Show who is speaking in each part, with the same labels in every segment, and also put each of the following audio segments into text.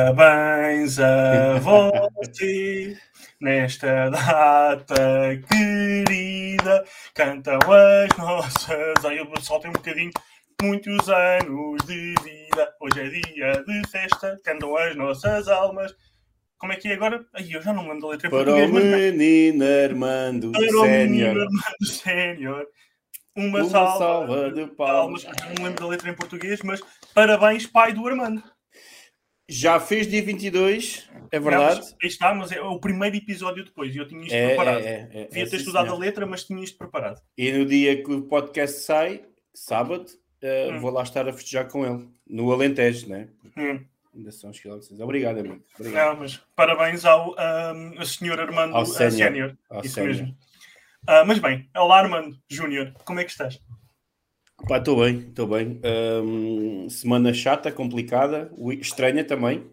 Speaker 1: Parabéns a você nesta data querida. Cantam as nossas. Ai, eu soltei um bocadinho. Muitos anos de vida. Hoje é dia de festa. Cantam as nossas almas. Como é que é agora? Ai, eu já não me lembro da letra em
Speaker 2: Para
Speaker 1: português.
Speaker 2: o menino Armando
Speaker 1: Para o menino
Speaker 2: Sénior.
Speaker 1: Armando Sénior. Uma
Speaker 2: salva de palmas.
Speaker 1: Não me lembro da letra em português, mas parabéns, pai do Armando.
Speaker 2: Já fez dia 22, é verdade.
Speaker 1: Aí está, mas é o primeiro episódio depois e eu tinha isto preparado. Devia ter estudado a letra, mas tinha isto preparado.
Speaker 2: E no dia que o podcast sai, sábado, vou lá estar a festejar com ele, no Alentejo, né? Ainda são os quilómetros. Obrigado, amigo. Obrigado.
Speaker 1: Não, mas parabéns ao senhor Armando Sénior. Isso mesmo. Mas bem, olá Armando Júnior, como é que estás?
Speaker 2: Pá, estou bem. Semana chata, complicada, estranha também.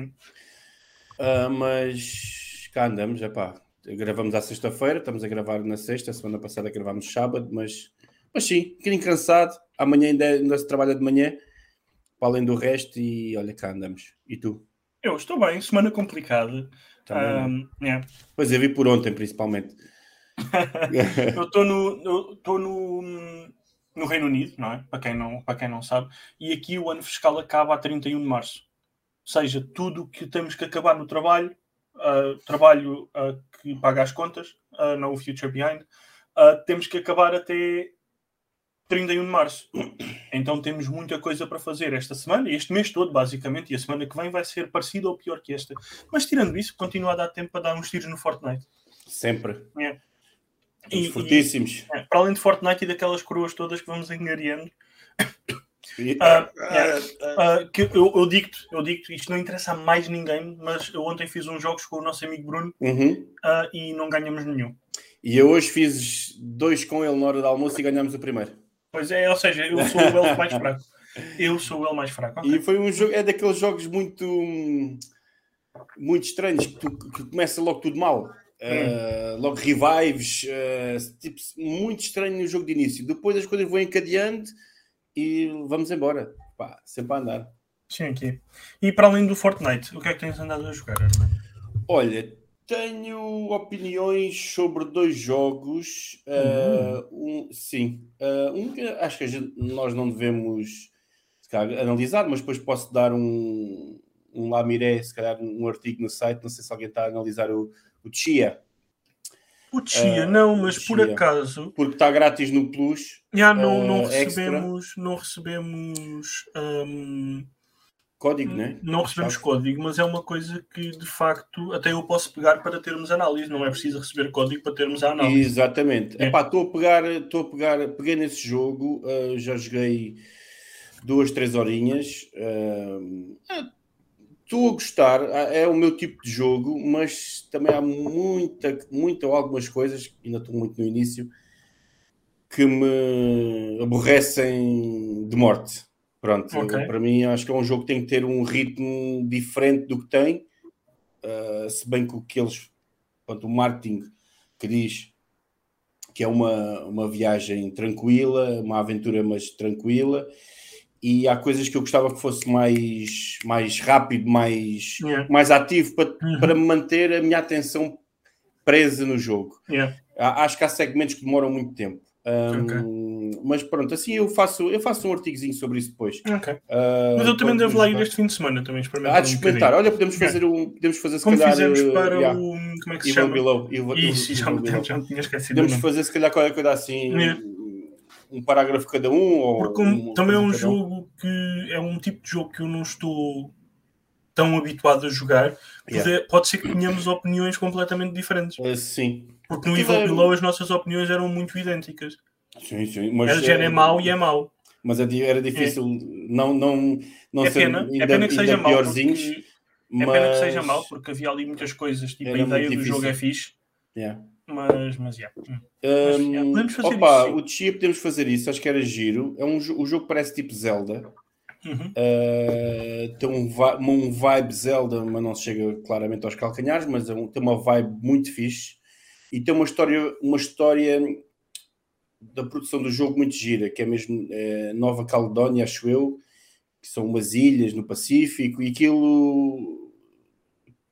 Speaker 2: Mas cá andamos, gravamos à sexta-feira, estamos a gravar na sexta, semana passada gravámos sábado, mas sim, um bocadinho cansado. Amanhã ainda se trabalha de manhã, para além do resto, e olha, cá andamos. E tu?
Speaker 1: Eu estou bem, semana complicada.
Speaker 2: Também, Pois eu vi por ontem, principalmente.
Speaker 1: Eu estou no Reino Unido, não é? Para quem não sabe. E aqui o ano fiscal acaba a 31 de março. Ou seja, tudo que temos que acabar no trabalho, que paga as contas, no Future Behind, temos que acabar até 31 de março. Então temos muita coisa para fazer esta semana, este mês todo, basicamente, e a semana que vem vai ser parecida ou pior que esta. Mas tirando isso, continua a dar tempo para dar uns tiros no Fortnite.
Speaker 2: Sempre.
Speaker 1: E
Speaker 2: fortíssimos.
Speaker 1: Para além de Fortnite e daquelas coroas todas que vamos engariando. Que eu digo-te, isto não interessa a mais ninguém, mas eu ontem fiz uns jogos com o nosso amigo Bruno e não ganhamos nenhum.
Speaker 2: E eu hoje fiz 2 com ele na hora do almoço e ganhámos o primeiro.
Speaker 1: Pois é, ou seja, eu sou o elfo mais fraco. Okay.
Speaker 2: E foi um jogo, é daqueles jogos muito estranhos, que começa logo tudo mal. Logo revives, tipo, muito estranho no jogo de início. Depois as coisas vão encadeando e vamos embora. Pá, sempre a andar.
Speaker 1: Sim, aqui. E para além do Fortnite, o que é que tens andado a jogar, Armando?
Speaker 2: Olha, tenho opiniões sobre 2 jogos. Um que acho que nós não devemos analisar, mas depois posso dar um lamiré, se calhar um artigo no site. Não sei se alguém está a analisar o Chia.
Speaker 1: O Chia, não, mas
Speaker 2: Chia,
Speaker 1: por acaso...
Speaker 2: Porque está grátis no Plus.
Speaker 1: Não recebemos
Speaker 2: código, né?
Speaker 1: Não recebemos código, mas é uma coisa que, de facto, até eu posso pegar para termos análise. Não é preciso receber código para termos a análise.
Speaker 2: Exatamente. Peguei nesse jogo, já joguei 2-3 horinhas. Estou a gostar, é o meu tipo de jogo, mas também há algumas coisas, ainda estou muito no início, que me aborrecem de morte. Pronto, para mim acho que é um jogo que tem que ter um ritmo diferente do que tem, se bem que o marketing que diz que é uma viagem tranquila, uma aventura mas tranquila, e há coisas que eu gostava que fosse mais rápido, mais ativo para manter a minha atenção presa no jogo. Acho que há segmentos que demoram muito tempo. Mas pronto, assim eu faço um artigozinho sobre isso depois.
Speaker 1: Mas eu também devo lá ir este fim de semana também experimentar.
Speaker 2: Experimentar. Olha, podemos fazer se
Speaker 1: como
Speaker 2: calhar,
Speaker 1: fizemos para o... Como é que se chama?
Speaker 2: Isso,
Speaker 1: já me tinha esquecido.
Speaker 2: Podemos fazer se calhar qualquer coisa assim, um parágrafo cada um.
Speaker 1: Porque também é um jogo que é um tipo de jogo que eu não estou tão habituado a jogar. Pode ser que tenhamos opiniões completamente diferentes.
Speaker 2: Sim.
Speaker 1: Porque no Evil Below as nossas opiniões eram muito idênticas.
Speaker 2: Sim. Mas
Speaker 1: é mau e é mau.
Speaker 2: Mas era difícil não
Speaker 1: é
Speaker 2: ser
Speaker 1: pena que seja mau.
Speaker 2: Piorzinhos.
Speaker 1: É pena que seja mau, porque havia ali muitas coisas. Tipo, a ideia do jogo é fixe. Mas podemos fazer isso.
Speaker 2: O Chia podemos fazer isso. Acho que era giro. O jogo parece tipo Zelda. Tem um vibe Zelda, mas não chega claramente aos calcanhares, mas tem uma vibe muito fixe e tem uma história da produção do jogo muito gira, que é mesmo Nova Caledónia, acho eu, que são umas ilhas no Pacífico, e aquilo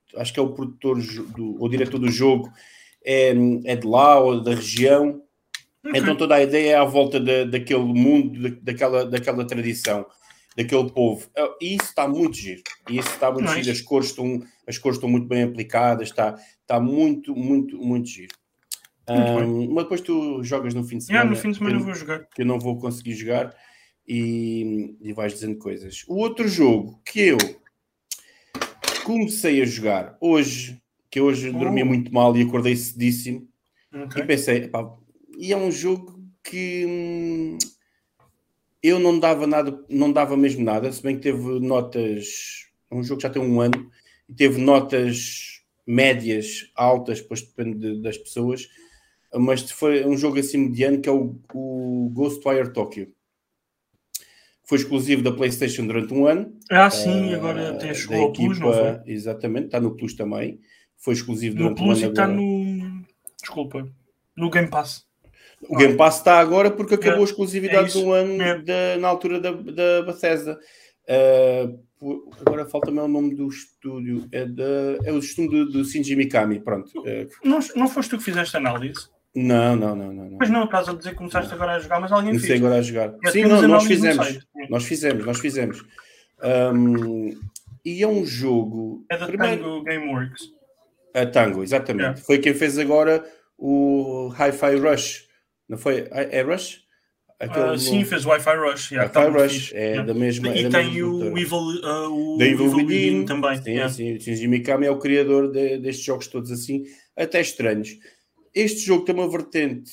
Speaker 2: acho que é o produtor o diretor do jogo, é de lá ou da região. Okay. Então toda a ideia é à volta daquele mundo, daquela tradição, daquele povo. E isso está muito giro. Giro. As cores estão muito bem aplicadas, está muito, muito, muito giro. Mas depois tu jogas no fim de semana.
Speaker 1: No fim de semana eu vou jogar.
Speaker 2: Que eu não vou conseguir jogar e vais dizendo coisas. O outro jogo que eu comecei a jogar hoje, que hoje dormi muito mal e acordei cedíssimo, e pensei, pá, e é um jogo que eu não dava mesmo nada, se bem que teve notas, é um jogo que já tem um ano, e teve notas médias, altas, depois depende das pessoas, mas foi um jogo assim mediano, que é o Ghostwire Tokyo. Foi exclusivo da PlayStation durante um ano.
Speaker 1: Sim, agora até chegou ao Plus, não foi?
Speaker 2: Exatamente, está no Plus também. Foi exclusivo durante um ano.
Speaker 1: No Plus e está no... Desculpa. No Game Pass.
Speaker 2: O Game Pass está agora porque acabou a exclusividade de um ano na altura da Bethesda. Agora falta-me o nome do estúdio. É o estúdio do Shinji Mikami. Pronto.
Speaker 1: Não foste tu que fizeste a análise?
Speaker 2: Não.
Speaker 1: Mas não, estás a dizer que começaste agora a jogar, mas alguém fez.
Speaker 2: Comecei agora a jogar. Sim, nós fizemos. Nós fizemos. E é um jogo...
Speaker 1: É da Tango Gameworks.
Speaker 2: A Tango, exatamente. Foi quem fez agora o Hi-Fi Rush. Não foi? É Rush?
Speaker 1: Sim, fez o Wi-Fi Rush.
Speaker 2: Wi-Fi Rush, da mesma.
Speaker 1: E tem o Evil Within também.
Speaker 2: Sim. O Shinji Mikami é o criador destes jogos todos assim, até estranhos. Este jogo tem uma vertente,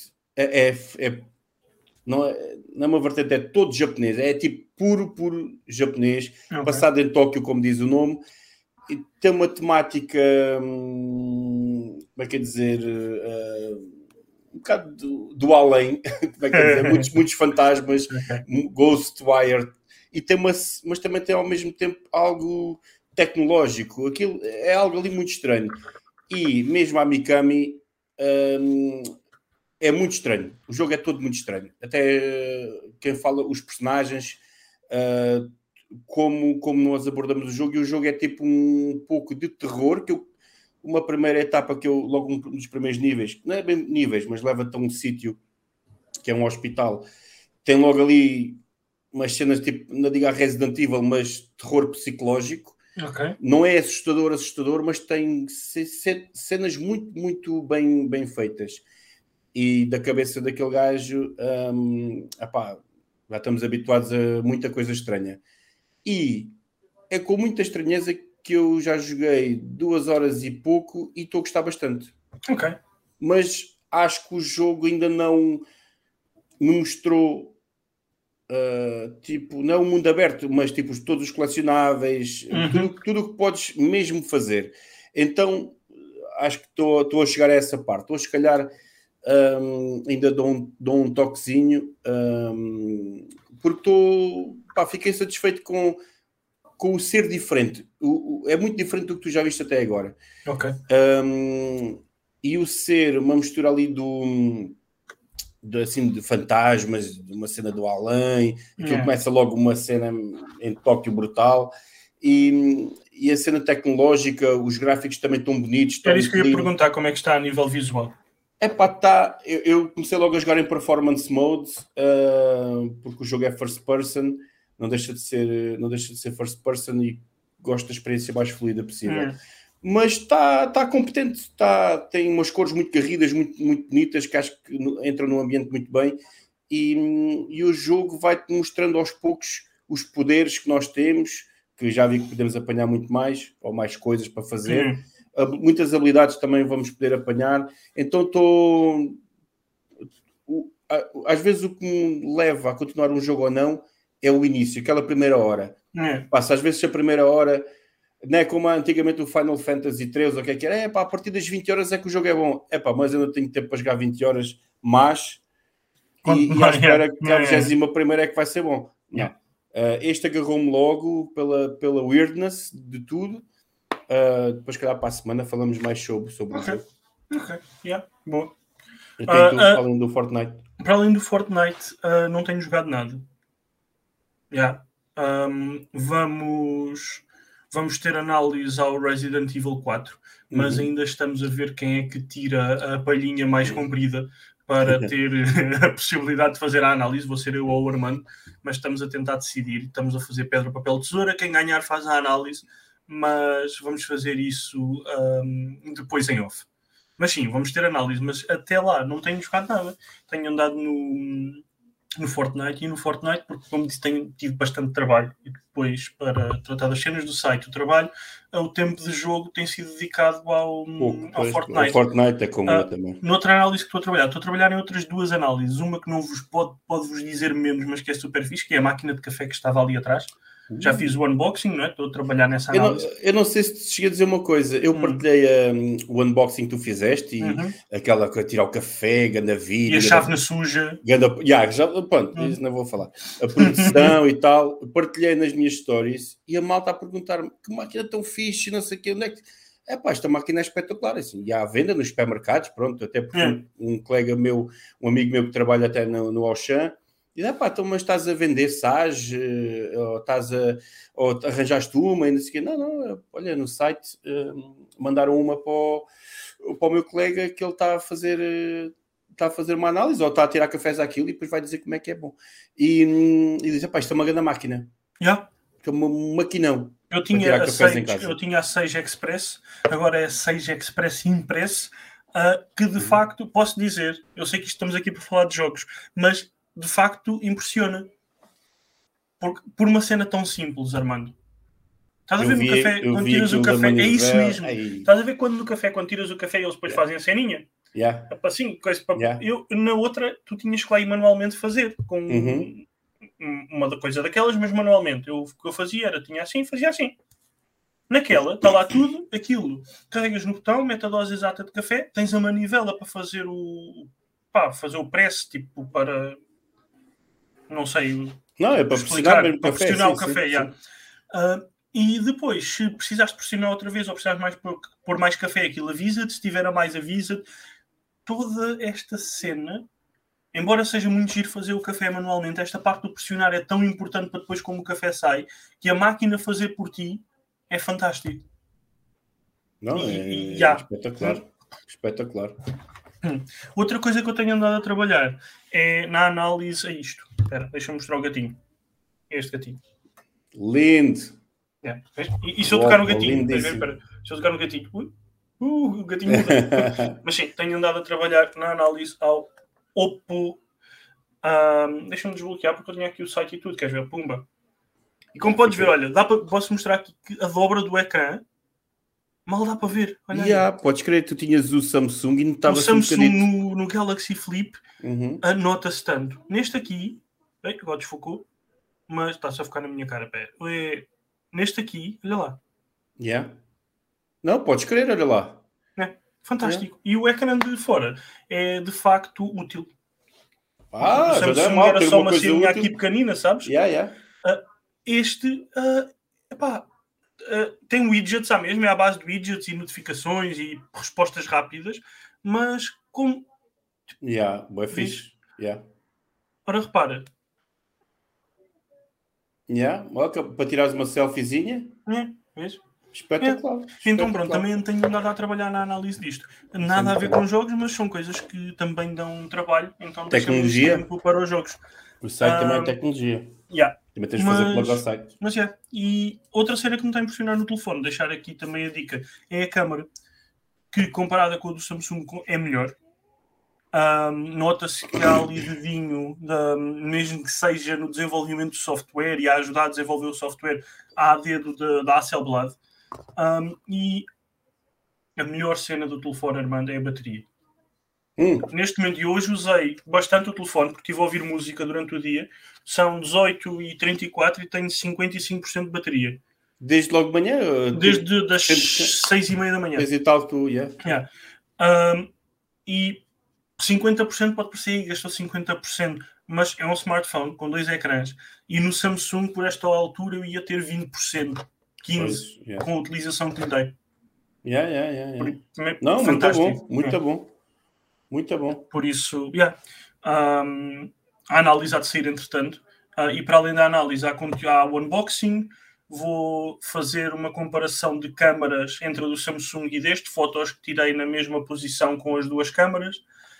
Speaker 2: não é uma vertente, é todo japonês, é tipo puro japonês, passado em Tóquio, como diz o nome, e tem uma temática, como é que é dizer, um bocado do além, como é que é dizer, muitos fantasmas, Ghostwire, mas também tem ao mesmo tempo algo tecnológico. Aquilo é algo ali muito estranho. E mesmo a Mikami é muito estranho. O jogo é todo muito estranho. Até quem fala, os personagens, como nós abordamos o jogo, e o jogo é tipo um pouco de terror, uma primeira etapa que eu, logo nos primeiros níveis, não é bem níveis, mas leva-te a um sítio que é um hospital, tem logo ali umas cenas tipo, não digo a Resident Evil, mas terror psicológico. Não é assustador, mas tem cenas muito, muito bem feitas. E da cabeça daquele gajo, já estamos habituados a muita coisa estranha. E é com muita estranheza que eu já joguei 2 horas e pouco e estou a gostar bastante. Mas acho que o jogo ainda não me mostrou tipo, não é um mundo aberto, mas tipo, todos os colecionáveis, tudo o que podes mesmo fazer. Então acho que estou a chegar a essa parte. Estou, se calhar, ainda dou um toquezinho, porque fiquei satisfeito com o ser diferente. É muito diferente do que tu já viste até agora. E o ser uma mistura ali de fantasmas, de uma cena do além, aquilo começa logo uma cena em Tóquio brutal, e a cena tecnológica, os gráficos também estão bonitos.
Speaker 1: Era isso que eu ia perguntar, como é que está a nível visual?
Speaker 2: Eu comecei logo a jogar em performance mode, porque o jogo é first person, não deixa de ser first person, e gosto da experiência mais fluida possível. Mas está competente, tem umas cores muito garridas, muito, muito bonitas, que acho que entram no ambiente muito bem, e o jogo vai-te mostrando aos poucos os poderes que nós temos, que já vi que podemos apanhar muito mais, ou mais coisas para fazer. Muitas habilidades também vamos poder apanhar. Então às vezes o que me leva a continuar um jogo ou não é o início, aquela primeira hora. Às vezes a primeira hora não é como antigamente o Final Fantasy 3, ou o que é que era, a partir das 20 horas é que o jogo é bom. Mas eu não tenho tempo para jogar 20 horas, mas e à espera que a 21ª é que vai ser bom. Este agarrou-me logo pela weirdness de tudo. Depois, calhar, para a semana falamos mais sobre o jogo.
Speaker 1: Boa.
Speaker 2: Para além do Fortnite.
Speaker 1: Para além do Fortnite, não tenho jogado nada. Vamos vamos ter análise ao Resident Evil 4, mas ainda estamos a ver quem é que tira a palhinha mais comprida para ter a possibilidade de fazer a análise. Vou ser eu ou o Armando, mas estamos a tentar decidir. Estamos a fazer pedra, papel, tesoura. Quem ganhar faz a análise, mas vamos fazer isso depois em off. Mas sim, vamos ter análise, mas até lá não tenho jogado nada. Tenho andado no Fortnite, e no Fortnite, porque como disse, tive bastante trabalho, e depois para tratar das cenas do site, o trabalho, o tempo de jogo tem sido dedicado ao Fortnite.
Speaker 2: O Fortnite é como eu também.
Speaker 1: Noutra análise que estou a trabalhar em outras duas análises, uma que não vos pode-vos dizer menos, mas que é super fixe, que é a máquina de café que estava ali atrás. Já fiz o unboxing, não é? Estou a trabalhar nessa análise.
Speaker 2: Eu não sei se te cheguei a dizer uma coisa. Eu partilhei o unboxing que tu fizeste e aquela que tirar o café, ganda vídeo.
Speaker 1: E a chávena suja.
Speaker 2: Pronto, isso não vou falar. A produção e tal. Partilhei nas minhas stories e a malta a perguntar-me que máquina tão fixe, não sei o quê. Onde é que... esta máquina é espetacular. Assim, e há à venda nos supermercados, pronto. Até porque um colega meu, um amigo meu que trabalha até no Auchan, e então, mas estás a vender Sage, ou arranjaste uma, e não sei o quê. Não, olha, no site mandaram uma para o meu colega que ele está a fazer uma análise, ou está a tirar cafés àquilo, e depois vai dizer como é que é bom. E diz, isto é uma grande máquina. É um maquinão.
Speaker 1: Eu tinha a Sage Express, agora é a Sage Express Impress, que de facto, posso dizer, eu sei que estamos aqui para falar de jogos, mas de facto impressiona. Por uma cena tão simples, Armando. Estás a ver no café, quando tiras o café, é isso mesmo. Estás a ver quando no café, quando tiras o café, eles depois fazem a ceninha? Assim, eu, na outra, tu tinhas que lá ir manualmente fazer, com uma coisa daquelas, mas manualmente. O que eu fazia era, tinha assim, fazia assim. Naquela, está lá tudo, aquilo. Carregas no botão, mete a dose exata de café, tens a manivela para fazer fazer o press, tipo, para... Não sei...
Speaker 2: Não, é para pressionar mesmo
Speaker 1: para pressionar o café, e depois, se precisares pressionar outra vez ou precisares mais pôr mais café, aquilo avisa-te, se tiver a mais avisa-te. Toda esta cena, embora seja muito giro fazer o café manualmente, esta parte do pressionar é tão importante para depois como o café sai, que a máquina fazer por ti é fantástico.
Speaker 2: Não, espetacular. Espetacular.
Speaker 1: Outra coisa que eu tenho andado a trabalhar é na análise a isto. Espera, deixa-me mostrar o gatinho. Este gatinho.
Speaker 2: Lindo.
Speaker 1: E se eu tocar no gatinho? Espera, se eu tocar no gatinho. O gatinho muda. Mas sim, tenho andado a trabalhar na análise ao Oppo. Deixa-me desbloquear porque eu tinha aqui o site e tudo. Queres ver? Pumba. E como podes ver, olha, posso mostrar aqui que a dobra do ecrã mal dá para ver. Olha
Speaker 2: podes crer, tu tinhas o Samsung e notava-se
Speaker 1: o Samsung no Galaxy Flip nota-se tanto. Neste aqui, agora desfocou, mas está-se a focar na minha cara. Pera. Neste aqui, olha lá.
Speaker 2: Não, podes crer, olha lá.
Speaker 1: Fantástico. E o ecrã de fora é de facto útil.
Speaker 2: O
Speaker 1: Samsung era só uma ceninha aqui pequenina, sabes? Este, tem widgets à mesma, é à base de widgets e notificações e respostas rápidas, mas com...
Speaker 2: boa fixe.
Speaker 1: Ora, repara.
Speaker 2: Para tirares uma selfiezinha.
Speaker 1: Vês?
Speaker 2: Espetacular.
Speaker 1: Então pronto, também tenho andado a trabalhar na análise disto. Nada a ver com jogos, mas são coisas que também dão trabalho. Então
Speaker 2: tecnologia
Speaker 1: tempo para os jogos.
Speaker 2: O site também é tecnologia. Também tens de fazer plug ao site.
Speaker 1: E outra cena que me está a impressionar no telefone, deixar aqui também a dica, é a câmara, que comparada com a do Samsung é melhor. Nota-se que há ali dedinho, mesmo que seja no desenvolvimento do software e a ajudar a desenvolver o software, há dedo da Hasselblad. E a melhor cena do telefone, Armando, é a bateria. Neste momento, e hoje usei bastante o telefone, porque estive a ouvir música durante o dia. São 18h34 e tenho 55% de bateria.
Speaker 2: Desde logo de manhã?
Speaker 1: Desde das 6h30 da manhã.
Speaker 2: 6 e tal,
Speaker 1: e 50% pode parecer que gastou 50%, mas é um smartphone com 2 ecrãs. E no Samsung, por esta altura, eu ia ter 20%, 15%, com a utilização que lhe dei.
Speaker 2: Não, fantástico. Muito bom. Muito bom.
Speaker 1: Por isso, a análise há de sair entretanto. E para além da análise, há o unboxing, vou fazer uma comparação de câmaras entre a do Samsung e deste, fotos que tirei na mesma posição com as duas câmaras.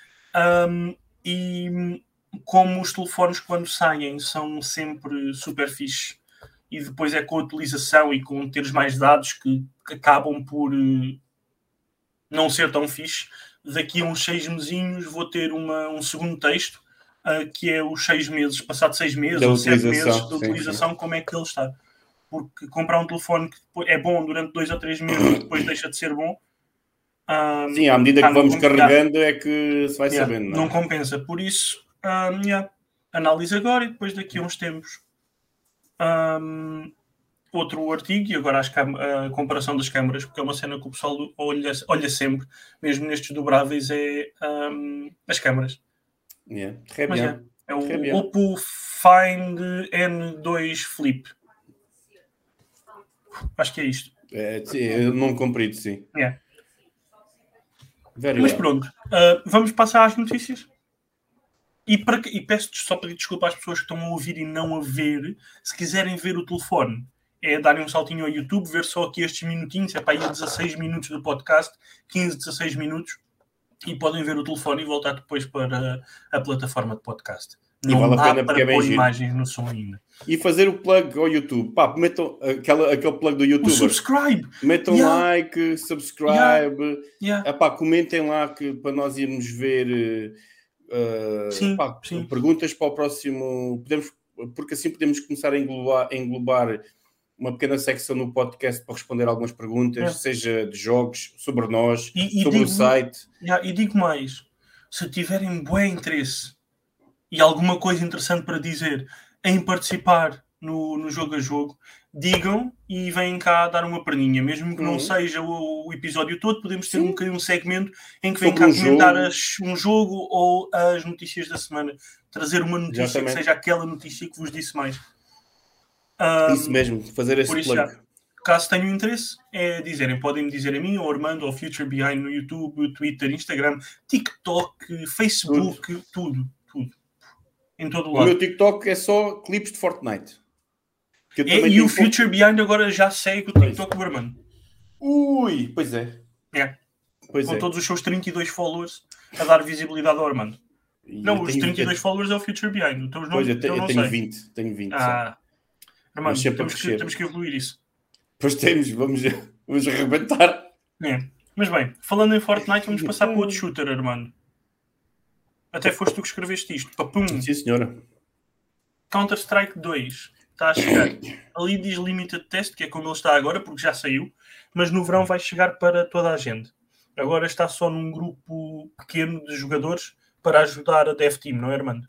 Speaker 1: E como os telefones quando saem são sempre super fixe e depois é com a utilização e com teres mais dados que acabam por não ser tão fixe, daqui a uns 6 mesinhos vou ter um segundo texto que é os 6 meses, passado 6 meses ou 7 meses de utilização, como é que ele está. Porque comprar um telefone que é bom durante 2 ou 3 meses e depois deixa de ser bom.
Speaker 2: Sim, à medida que vamos carregando é que se vai sabendo.
Speaker 1: Não compensa. Por isso, análise agora e depois daqui a uns tempos outro artigo, e agora a comparação das câmaras, porque é uma cena que o pessoal olha sempre, mesmo nestes dobráveis, é as câmaras. É o Oppo Find N2 Flip. Acho que é isto.
Speaker 2: Eu não compreendo, sim.
Speaker 1: Mas pronto, vamos passar às notícias. E peço só pedir desculpa às pessoas que estão a ouvir e não a ver. Se quiserem ver o telefone, é darem um saltinho ao YouTube, ver só aqui estes minutinhos, é para ir a 16 minutos do podcast, 15, 16 minutos, e podem ver o telefone e voltar depois para a plataforma de podcast. Não vale a pena porque é bem giro. Imagens no som ainda.
Speaker 2: E fazer o plug ao YouTube. Metam aquele plug do YouTube.
Speaker 1: Subscribe.
Speaker 2: Metam like, subscribe. Comentem lá para nós irmos ver perguntas para o próximo. Porque assim podemos começar a englobar uma pequena secção no podcast para responder algumas perguntas, seja de jogos, sobre nós, sobre o site.
Speaker 1: E digo mais, se tiverem bom interesse e alguma coisa interessante para dizer em participar no jogo a jogo, digam e vêm cá dar uma perninha. Mesmo que não seja o episódio todo, podemos ter um segmento em que vêm cá comentar um jogo ou as notícias da semana. Trazer uma notícia que seja aquela notícia que vos disse mais.
Speaker 2: Isso mesmo, fazer esse plug.
Speaker 1: Caso tenham interesse, podem me dizer a mim, ou Armando, ou Future Behind no YouTube, Twitter, Instagram, TikTok, Facebook, tudo. Em todo lado.
Speaker 2: O meu TikTok é só clipes de Fortnite.
Speaker 1: E o Future Behind agora já segue o TikTok do Armando.
Speaker 2: Ui, pois é.
Speaker 1: Com todos os seus 32 followers a dar visibilidade ao Armando. Não, os 32 followers é o Future Behind. Então,
Speaker 2: eu tenho 20. Tenho 20.
Speaker 1: Armando, temos que evoluir isso.
Speaker 2: Pois temos, vamos arrebentar.
Speaker 1: Mas bem, falando em Fortnite, vamos passar para outro shooter, Armando. Até foste tu que escreveste isto. Papum.
Speaker 2: Sim, senhora.
Speaker 1: Counter-Strike 2 está a chegar. Ali diz Limited Test, que é como ele está agora, porque já saiu. Mas no verão vai chegar para toda a gente. Agora está só num grupo pequeno de jogadores para ajudar a Dev Team, não é, Armando?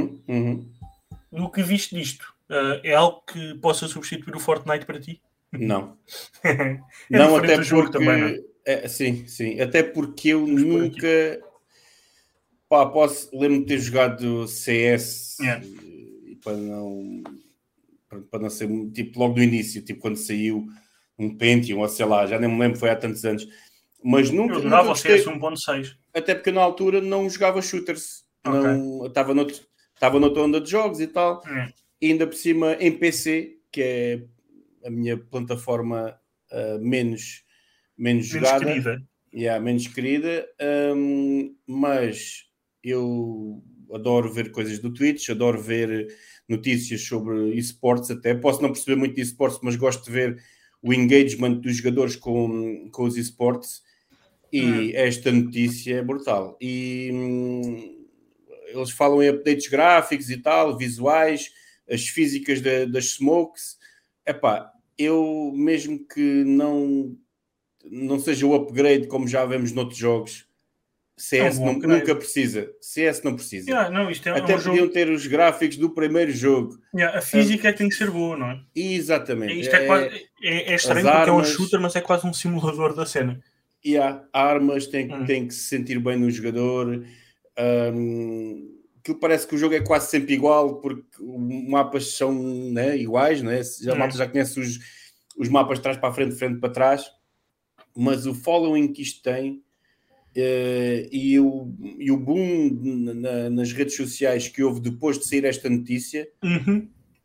Speaker 1: No que viste disto, é algo que possa substituir o Fortnite para ti?
Speaker 2: Não.
Speaker 1: Não, até porque... jogo também, não?
Speaker 2: Sim. Até porque eu nunca... lembro-me de ter jogado CS e para não ser tipo logo do início, tipo quando saiu um Pentium, ou sei lá, já nem me lembro, foi há tantos anos. Mas nunca.
Speaker 1: Eu adorava o CS 1.6.
Speaker 2: Até porque na altura não jogava shooters. Estava noutra onda de jogos e tal. E ainda por cima em PC, que é a minha plataforma menos jogada. Menos querida. Mas eu adoro ver coisas do Twitch, adoro ver notícias sobre esportes até. Posso não perceber muito de esportes, mas gosto de ver o engagement dos jogadores com os esportes. E esta notícia é brutal. E eles falam em updates gráficos e tal, visuais, as físicas das smokes. Eu mesmo que não seja o upgrade como já vemos noutros jogos, CS nunca precisa. CS não precisa. Até podiam ter os gráficos do primeiro jogo.
Speaker 1: A física tem que ser boa, não é?
Speaker 2: Exatamente.
Speaker 1: Isto é estranho porque é um shooter, mas é quase um simulador da cena.
Speaker 2: Armas têm que se sentir bem no jogador. Aquilo parece que o jogo é quase sempre igual porque os mapas são iguais, né? A malta já conhece os mapas de trás para a frente, de frente para trás, mas o following que isto tem e o boom nas redes sociais que houve depois de sair esta notícia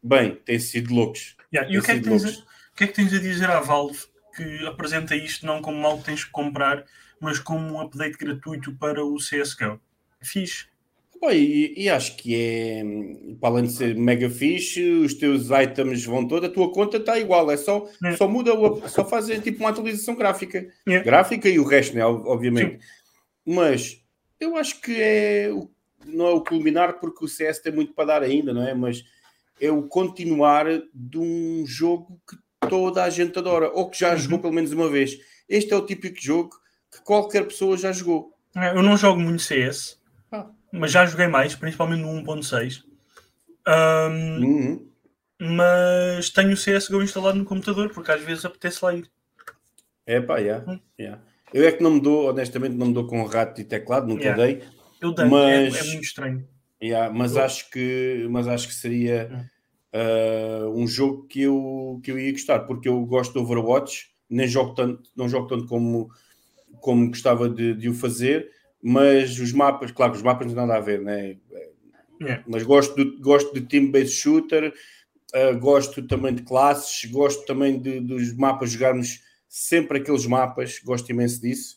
Speaker 2: Bem, tem sido loucos.
Speaker 1: E o que é que tens a dizer à Valve que apresenta isto não como algo que tens que comprar, mas como um update gratuito para o CSGO? Fixe.
Speaker 2: Bem, e acho que é, para além de ser mega fixe, os teus items vão toda, a tua conta está igual, só muda, só fazem tipo uma atualização gráfica. Gráfica e o resto, né, obviamente. Sim. Mas eu acho que não é o culminar, porque o CS tem muito para dar ainda, não é? Mas é o continuar de um jogo que toda a gente adora, ou que já jogou pelo menos uma vez. Este é o típico jogo que qualquer pessoa já jogou.
Speaker 1: Eu não jogo muito CS, mas já joguei mais, principalmente no 1.6. Mas tenho o CSGO instalado no computador, porque às vezes apetece lá ir.
Speaker 2: Eu é que não me dou, honestamente, não me dou com rato e teclado, nunca dei.
Speaker 1: Eu dei, mas é muito estranho.
Speaker 2: Mas acho que seria um jogo que eu ia gostar, porque eu gosto de Overwatch, não jogo tanto como gostava de o fazer, mas os mapas, claro que os mapas não têm nada a ver, né? Mas gosto de team-based shooter, gosto também de classes, gosto também dos mapas, jogarmos sempre aqueles mapas, gosto imenso disso.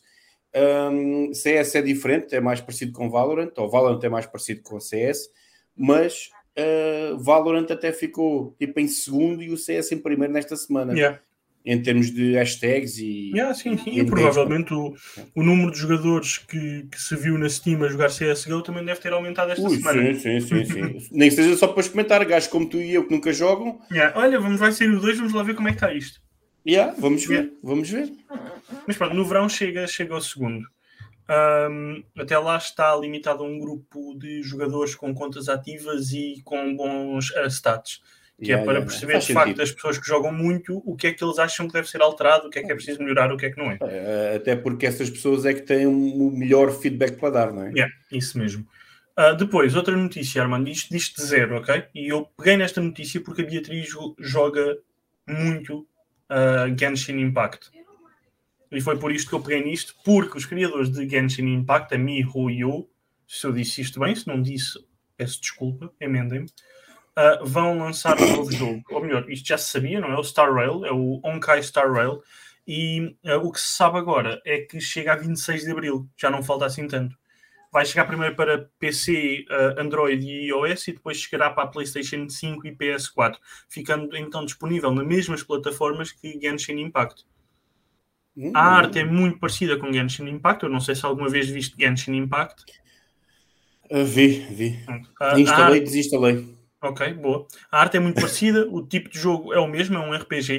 Speaker 2: CS é diferente, é mais parecido com Valorant, ou Valorant é mais parecido com CS, mas Valorant até ficou tipo em segundo e o CS em primeiro nesta semana. Em termos de hashtags e...
Speaker 1: sim. E provavelmente o número de jogadores que se viu na Steam a jogar CSGO também deve ter aumentado esta semana.
Speaker 2: Sim. Nem que seja só para experimentar, gajos como tu e eu que nunca jogam.
Speaker 1: Olha, vai ser o 2, vamos lá ver como é que está isto.
Speaker 2: Vamos ver.
Speaker 1: Mas pronto, no verão chega ao segundo. Até lá está limitado a um grupo de jogadores com contas ativas e com bons stats. Que é para perceber, de facto, das pessoas que jogam muito, o que é que eles acham que deve ser alterado, o que é preciso melhorar, o que é que não é.
Speaker 2: Até porque essas pessoas é que têm o melhor feedback para dar, não é?
Speaker 1: Isso mesmo. Depois, outra notícia, Armando, isto de zero, ok? E eu peguei nesta notícia porque a Beatriz joga muito Genshin Impact. E foi por isto que eu peguei nisto, porque os criadores de Genshin Impact, a MiHoYo, se eu disse isto bem, se não disse, peço desculpa, emendem-me, vão lançar um novo jogo. Ou melhor, isto já se sabia, não é? O Star Rail, é o Honkai Star Rail, e o que se sabe agora é que chega a 26 de Abril, já não falta assim tanto. Vai chegar primeiro para PC, Android e iOS e depois chegará para a PlayStation 5 e PS4, ficando então disponível nas mesmas plataformas que Genshin Impact. A arte é muito parecida com Genshin Impact. Eu não sei se alguma vez viste Genshin Impact.
Speaker 2: Vi. Instalei, desinstalei.
Speaker 1: Ok, boa. A arte é muito parecida, o tipo de jogo é o mesmo, é um RPG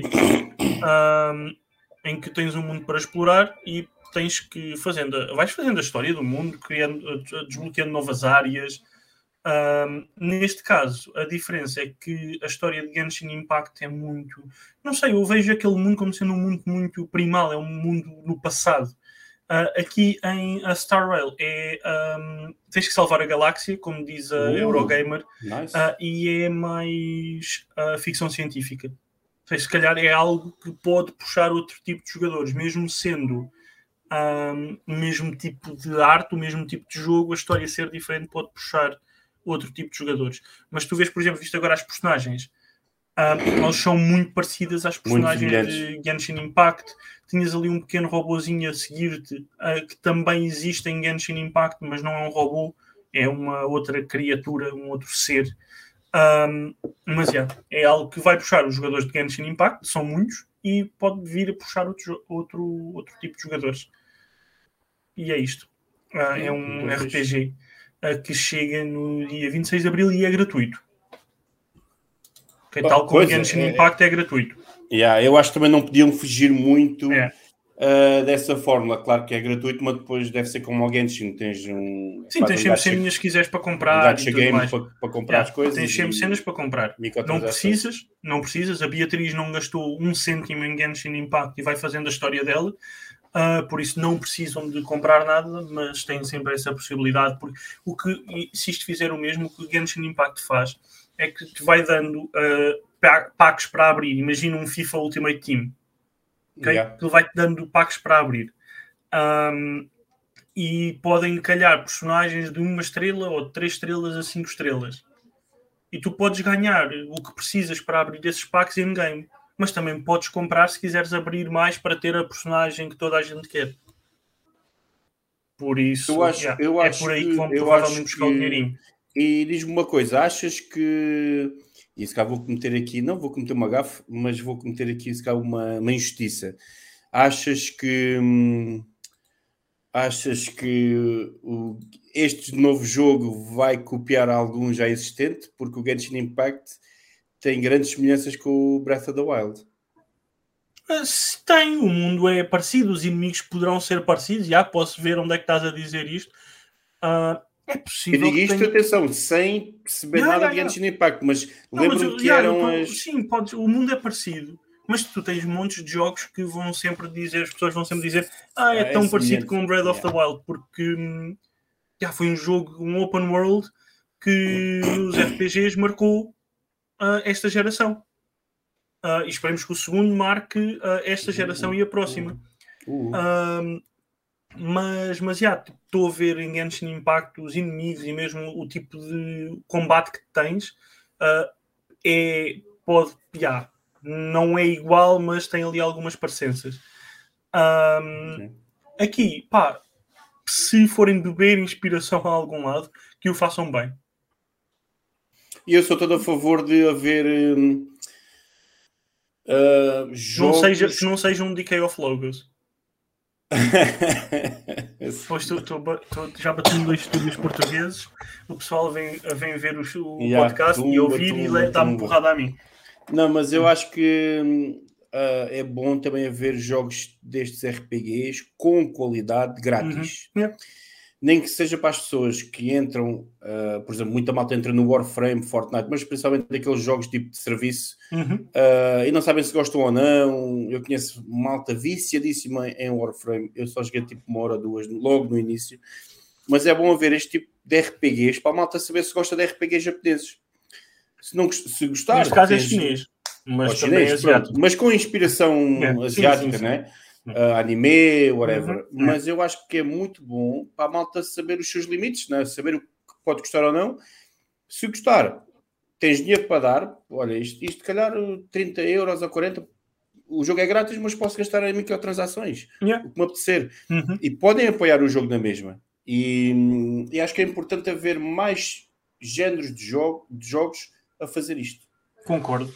Speaker 1: em que tens um mundo para explorar e tens que vais fazendo a história do mundo, desbloqueando novas áreas. Neste caso, a diferença é que a história de Genshin Impact é muito... Não sei, eu vejo aquele mundo como sendo um mundo muito primal, é um mundo no passado. Aqui em Star Rail tens que salvar a galáxia, como diz a Eurogamer,
Speaker 2: nice.
Speaker 1: E é mais ficção científica. Se calhar é algo que pode puxar outro tipo de jogadores, mesmo sendo o mesmo tipo de arte, o mesmo tipo de jogo, a história ser diferente pode puxar outro tipo de jogadores. Mas tu vês, por exemplo, visto agora as personagens, elas são muito parecidas às personagens de Genshin Impact. Tinhas ali um pequeno robozinho a seguir-te, que também existe em Genshin Impact, mas não é um robô, é uma outra criatura, um outro ser. Mas é algo que vai puxar os jogadores de Genshin Impact, são muitos, e pode vir a puxar outro tipo de jogadores. E é isto. É um RPG que chega no dia 26 de Abril e é gratuito. Tal como Genshin Impact é gratuito.
Speaker 2: Eu acho que também não podiam fugir muito dessa fórmula. Claro que é gratuito, mas depois deve ser como o Genshin. Tens
Speaker 1: tens sempre cenas que quiseres para comprar.
Speaker 2: E tudo mais. Para comprar as coisas.
Speaker 1: Tens sempre cenas para comprar. Não precisas. A Beatriz não gastou 1 cêntimo em Genshin Impact e vai fazendo a história dela. Por isso não precisam de comprar nada, mas têm sempre essa possibilidade. Porque se isto fizer o mesmo, o que o Genshin Impact faz é que te vai dando packs para abrir. Imagina um FIFA Ultimate Team. Okay? Ele vai-te dando packs para abrir. E podem calhar personagens de 1 estrela ou de 3 estrelas a 5 estrelas. E tu podes ganhar o que precisas para abrir esses packs in-game. Mas também podes comprar se quiseres abrir mais para ter a personagem que toda a gente quer. Por isso, é por aí que vão provavelmente buscar o dinheirinho.
Speaker 2: E diz-me uma coisa, achas que... E se cá vou cometer aqui, não vou cometer uma gafe, mas vou cometer aqui se cá uma injustiça. Achas que este novo jogo vai copiar algum já existente? Porque o Genshin Impact tem grandes semelhanças com o Breath of the Wild.
Speaker 1: Se tem, o mundo é parecido, os inimigos poderão ser parecidos. Já posso ver onde é que estás a dizer isto. É possível.
Speaker 2: Eu digo isto, atenção, sem perceber nada de Genshin Impact, mas lembro-me que eram as...
Speaker 1: Sim, o mundo é parecido, mas tu tens montes de jogos que vão sempre dizer, as pessoas vão sempre dizer é tão parecido com o Breath of the Wild, porque foi um jogo, um open world que os RPGs marcou esta geração. E esperemos que o segundo marque esta geração e a próxima. Mas estou a ver em Genshin Impact os inimigos e mesmo o tipo de combate que tens não é igual, mas tem ali algumas parecenças. Aqui, se forem beber inspiração a algum lado, que o façam bem.
Speaker 2: E eu sou todo a favor de haver jogos...
Speaker 1: Que não seja um Decay of Logos. Depois já bati em 2 estúdios portugueses, o pessoal vem ver o podcast e ouvir e dá-me porrada a mim.
Speaker 2: Não, mas eu acho que é bom também haver jogos destes RPGs com qualidade grátis. Nem que seja para as pessoas que entram, por exemplo, muita malta entra no Warframe, Fortnite, mas principalmente aqueles jogos tipo de serviço e não sabem se gostam ou não. Eu conheço malta viciadíssima em Warframe, eu só joguei tipo 1 hora, 2 logo no início, mas é bom haver este tipo de RPGs para a malta saber se gosta de RPGs japoneses. Se gostar,
Speaker 1: neste caso é chinês, mas também é asiático.
Speaker 2: Mas com inspiração asiática, não é? Anime, whatever. Mas eu acho que é muito bom para a malta saber os seus limites, né? Saber o que pode gostar ou não. Se gostar, tens dinheiro para dar. Olha, isto de calhar 30 euros ou 40. O jogo é grátis, mas posso gastar em microtransações. O que me apetecer. E podem apoiar o jogo na mesma. E acho que é importante haver mais géneros de jogos a fazer isto.
Speaker 1: Concordo.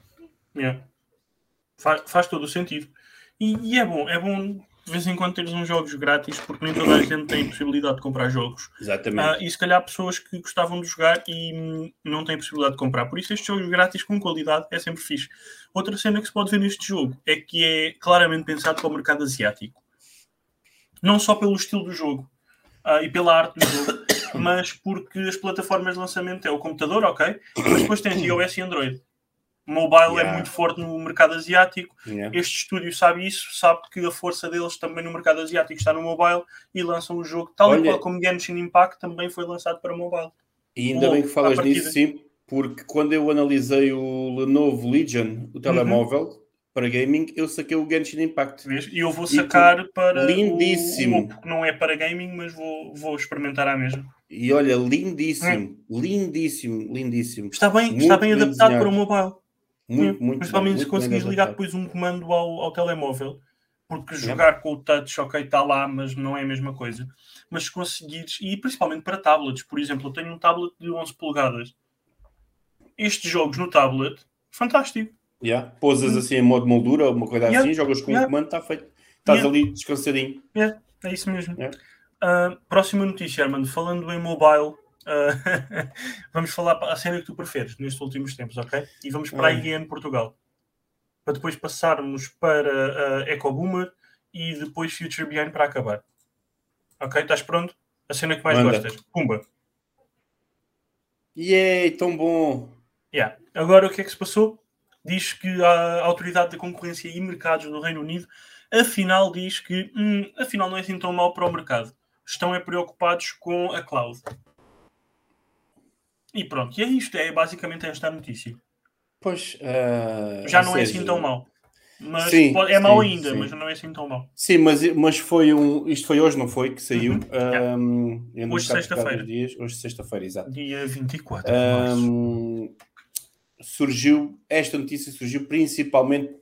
Speaker 1: Faz todo o sentido. E é bom de vez em quando teres uns jogos grátis, porque nem toda a gente tem possibilidade de comprar jogos.
Speaker 2: Exatamente.
Speaker 1: E se calhar pessoas que gostavam de jogar e não têm possibilidade de comprar. Por isso estes jogos grátis com qualidade é sempre fixe. Outra cena que se pode ver neste jogo é que é claramente pensado para o mercado asiático. Não só pelo estilo do jogo e pela arte do jogo, mas porque as plataformas de lançamento é o computador, ok? Mas depois tens iOS e Android. Mobile é muito forte no mercado asiático. Este estúdio sabe isso, sabe que a força deles também no mercado asiático está no mobile e lançam o jogo tal e qual como Genshin Impact também foi lançado para mobile.
Speaker 2: E ainda bem que falas nisso, sim, porque quando eu analisei o Lenovo Legion, o telemóvel para gaming, eu saquei o Genshin Impact.
Speaker 1: E eu vou sacar para
Speaker 2: lindíssimo.
Speaker 1: o Oppo, que não é para gaming, mas vou experimentar à mesma.
Speaker 2: E olha, lindíssimo.
Speaker 1: Está bem adaptado para o mobile.
Speaker 2: Muito
Speaker 1: principalmente se conseguires ligar depois um comando ao telemóvel, porque jogar com o touch, ok, está lá, mas não é a mesma coisa. Mas se conseguires, e principalmente para tablets, por exemplo, eu tenho um tablet de 11 polegadas. Estes jogos no tablet, fantástico.
Speaker 2: Pousas assim em modo moldura, uma coisa assim, jogas com um comando, está feito. Estás ali descansadinho.
Speaker 1: É isso mesmo. Próxima notícia, Armando, falando em mobile. Vamos falar a série que tu preferes nestes últimos tempos, ok? E vamos para a IGN Portugal, para depois passarmos para Eco Boomer e depois Future Behind para acabar. Ok? Estás pronto? A cena que mais gostas. Pumba.
Speaker 2: Tão bom.
Speaker 1: Agora o que é que se passou? Diz que a Autoridade da Concorrência e Mercados do Reino Unido afinal diz que afinal não é assim tão mau para o mercado. Estão preocupados com a cloud. E pronto, e é isto, é basicamente esta notícia.
Speaker 2: Pois,
Speaker 1: já não é assim tão mau. Mas
Speaker 2: Sim,
Speaker 1: é mau
Speaker 2: sim,
Speaker 1: ainda,
Speaker 2: sim.
Speaker 1: mas não é assim tão mau.
Speaker 2: Sim, mas isto foi hoje, não foi? Que saiu. Ainda
Speaker 1: Hoje,
Speaker 2: está por cá
Speaker 1: sexta-feira.
Speaker 2: uns dias. Hoje, sexta-feira, exato.
Speaker 1: Dia 24 de março.
Speaker 2: Esta notícia surgiu principalmente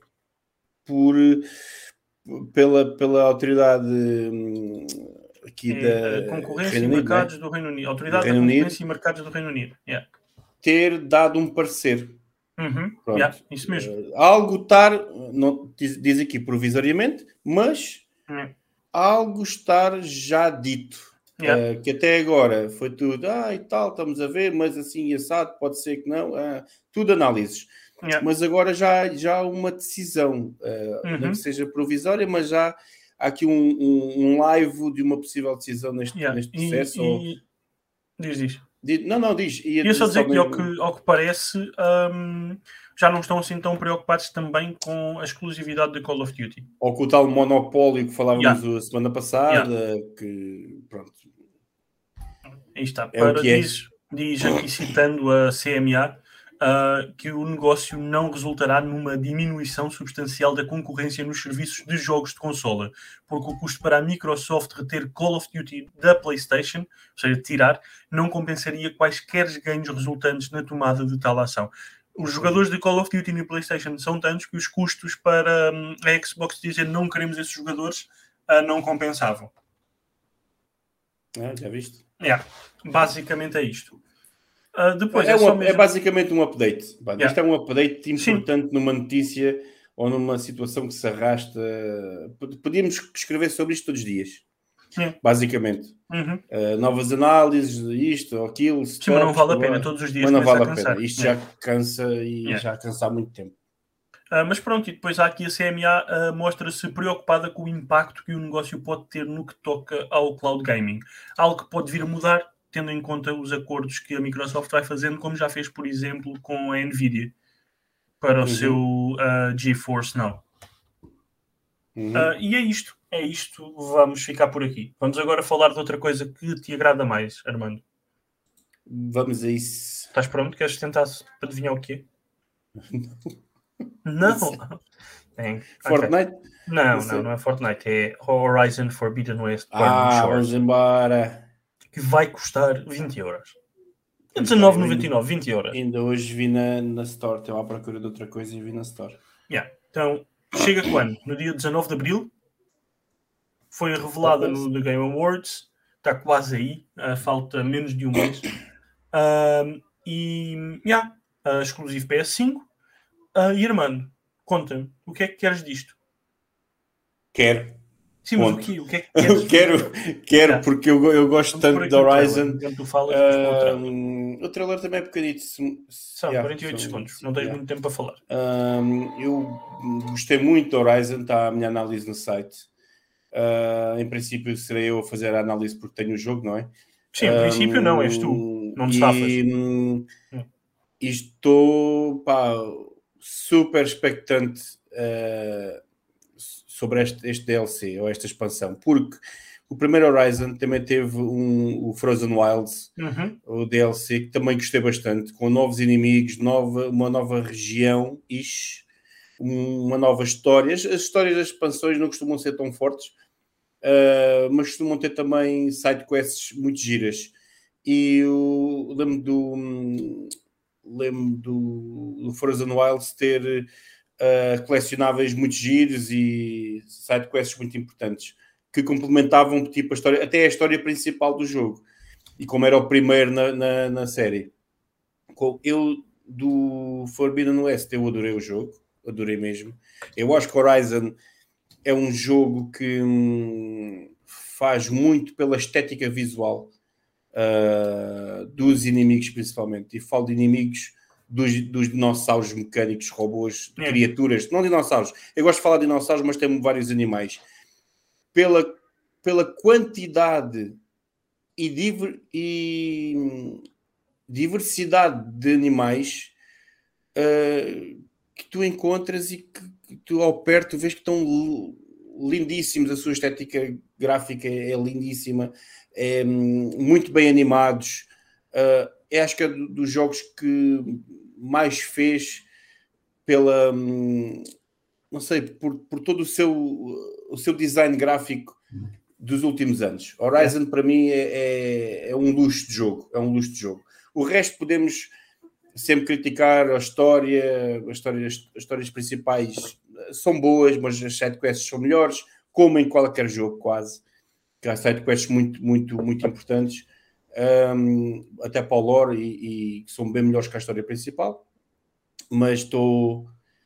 Speaker 2: pela autoridade aqui da
Speaker 1: Concorrência
Speaker 2: Reino
Speaker 1: e
Speaker 2: Unido,
Speaker 1: Mercados
Speaker 2: né?
Speaker 1: do Reino Unido.
Speaker 2: Do
Speaker 1: Autoridade da
Speaker 2: Reino Unido,
Speaker 1: Concorrência e Mercados do Reino Unido. Yeah.
Speaker 2: ter dado um parecer. Pronto.
Speaker 1: Yeah, isso mesmo.
Speaker 2: Algo estar, não, diz aqui provisoriamente, mas algo estar já dito. Que até agora foi tudo, e tal, estamos a ver, mas assim assado, pode ser que não, tudo análises. Mas agora já há uma decisão, nem que seja provisória, mas já há aqui um live de uma possível decisão neste processo.
Speaker 1: Diz.
Speaker 2: Não, diz.
Speaker 1: Ia só dizer que, ao que parece, já não estão assim tão preocupados também com a exclusividade de Call of Duty.
Speaker 2: Ou com o tal monopólio que falávamos a semana passada, que pronto.
Speaker 1: Aí está. Diz aqui, citando a CMA, que o negócio não resultará numa diminuição substancial da concorrência nos serviços de jogos de consola, porque o custo para a Microsoft reter Call of Duty da PlayStation, ou seja, tirar, não compensaria quaisquer ganhos resultantes na tomada de tal ação. Os jogadores de Call of Duty na PlayStation são tantos que os custos para a Xbox dizer não queremos esses jogadores não compensavam.
Speaker 2: Já viste?
Speaker 1: Basicamente é isto. Depois
Speaker 2: é basicamente um update. Isto é um update importante. Sim. Numa notícia ou numa situação que se arrasta. Podíamos escrever sobre isto todos os dias.
Speaker 1: Sim.
Speaker 2: Basicamente. Novas análises, isto ou aquilo.
Speaker 1: Sim, mas não vale a pena todos os dias.
Speaker 2: Mas não vale a pena. Isto já cansa e já cansa há muito tempo.
Speaker 1: Mas pronto, e depois há aqui a CMA mostra-se preocupada com o impacto que o negócio pode ter no que toca ao cloud gaming. Algo que pode vir a mudar, tendo em conta os acordos que a Microsoft vai fazendo, como já fez, por exemplo, com a Nvidia, para o seu GeForce Now. E é isto. Vamos ficar por aqui. Vamos agora falar de outra coisa que te agrada mais, Armando.
Speaker 2: Vamos a isso.
Speaker 1: Estás pronto? Queres tentar adivinhar o quê? Não.
Speaker 2: Fortnite?
Speaker 1: Okay. Não é Fortnite. É Horizon Forbidden West.
Speaker 2: Vamos embora.
Speaker 1: Que vai custar 20 euros. 19,99, 20 euros.
Speaker 2: Ainda hoje vi na Store. Estou à procura de outra coisa e vi na Store.
Speaker 1: Então, chega quando? No dia 19 de Abril. Foi revelada no The Game Awards. Está quase aí. Falta menos de um mês. Exclusivo PS5. E Armando, conta-me, o que é que queres disto?
Speaker 2: Quero.
Speaker 1: Sim, mas o que é que queres?
Speaker 2: Quero, porque eu gosto tanto de Horizon.
Speaker 1: Tu falas,
Speaker 2: o trailer também é pequenito.
Speaker 1: São 48 segundos, não tens muito tempo para falar.
Speaker 2: Eu gostei muito de Horizon, está a minha análise no site. Em princípio serei eu a fazer a análise porque tenho o jogo, não é?
Speaker 1: Sim, em princípio não, és tu. Não te safas.
Speaker 2: E estou super expectante sobre este DLC ou esta expansão, porque o primeiro Horizon também teve o Frozen Wilds, o DLC, que também gostei bastante, com novos inimigos, uma nova região, uma nova história. As histórias das expansões não costumam ser tão fortes, mas costumam ter também sidequests muito giras. E eu lembro do Frozen Wilds ter colecionáveis muito giros e sidequests muito importantes que complementavam tipo a história, até a história principal do jogo. E como era o primeiro na série, eu do Forbidden West eu adorei o jogo, adorei mesmo. Eu acho que Horizon é um jogo que faz muito pela estética visual dos inimigos principalmente, e falo de inimigos dos dinossauros mecânicos, robôs, criaturas, não dinossauros, eu gosto de falar de dinossauros, mas tem vários animais, pela quantidade e diversidade de animais que tu encontras e que tu ao perto vês que estão lindíssimos, a sua estética gráfica é lindíssima, é muito bem animados. Acho que é dos jogos que mais fez não sei, por todo o seu design gráfico dos últimos anos. Horizon, para mim, é um luxo de jogo. É um luxo de jogo. O resto podemos sempre criticar a história. As histórias principais são boas, mas as sidequests são melhores, como em qualquer jogo, quase. Que há sidequests muito, muito, muito importantes. Até para o lore e que são bem melhores que a história principal. Mas estou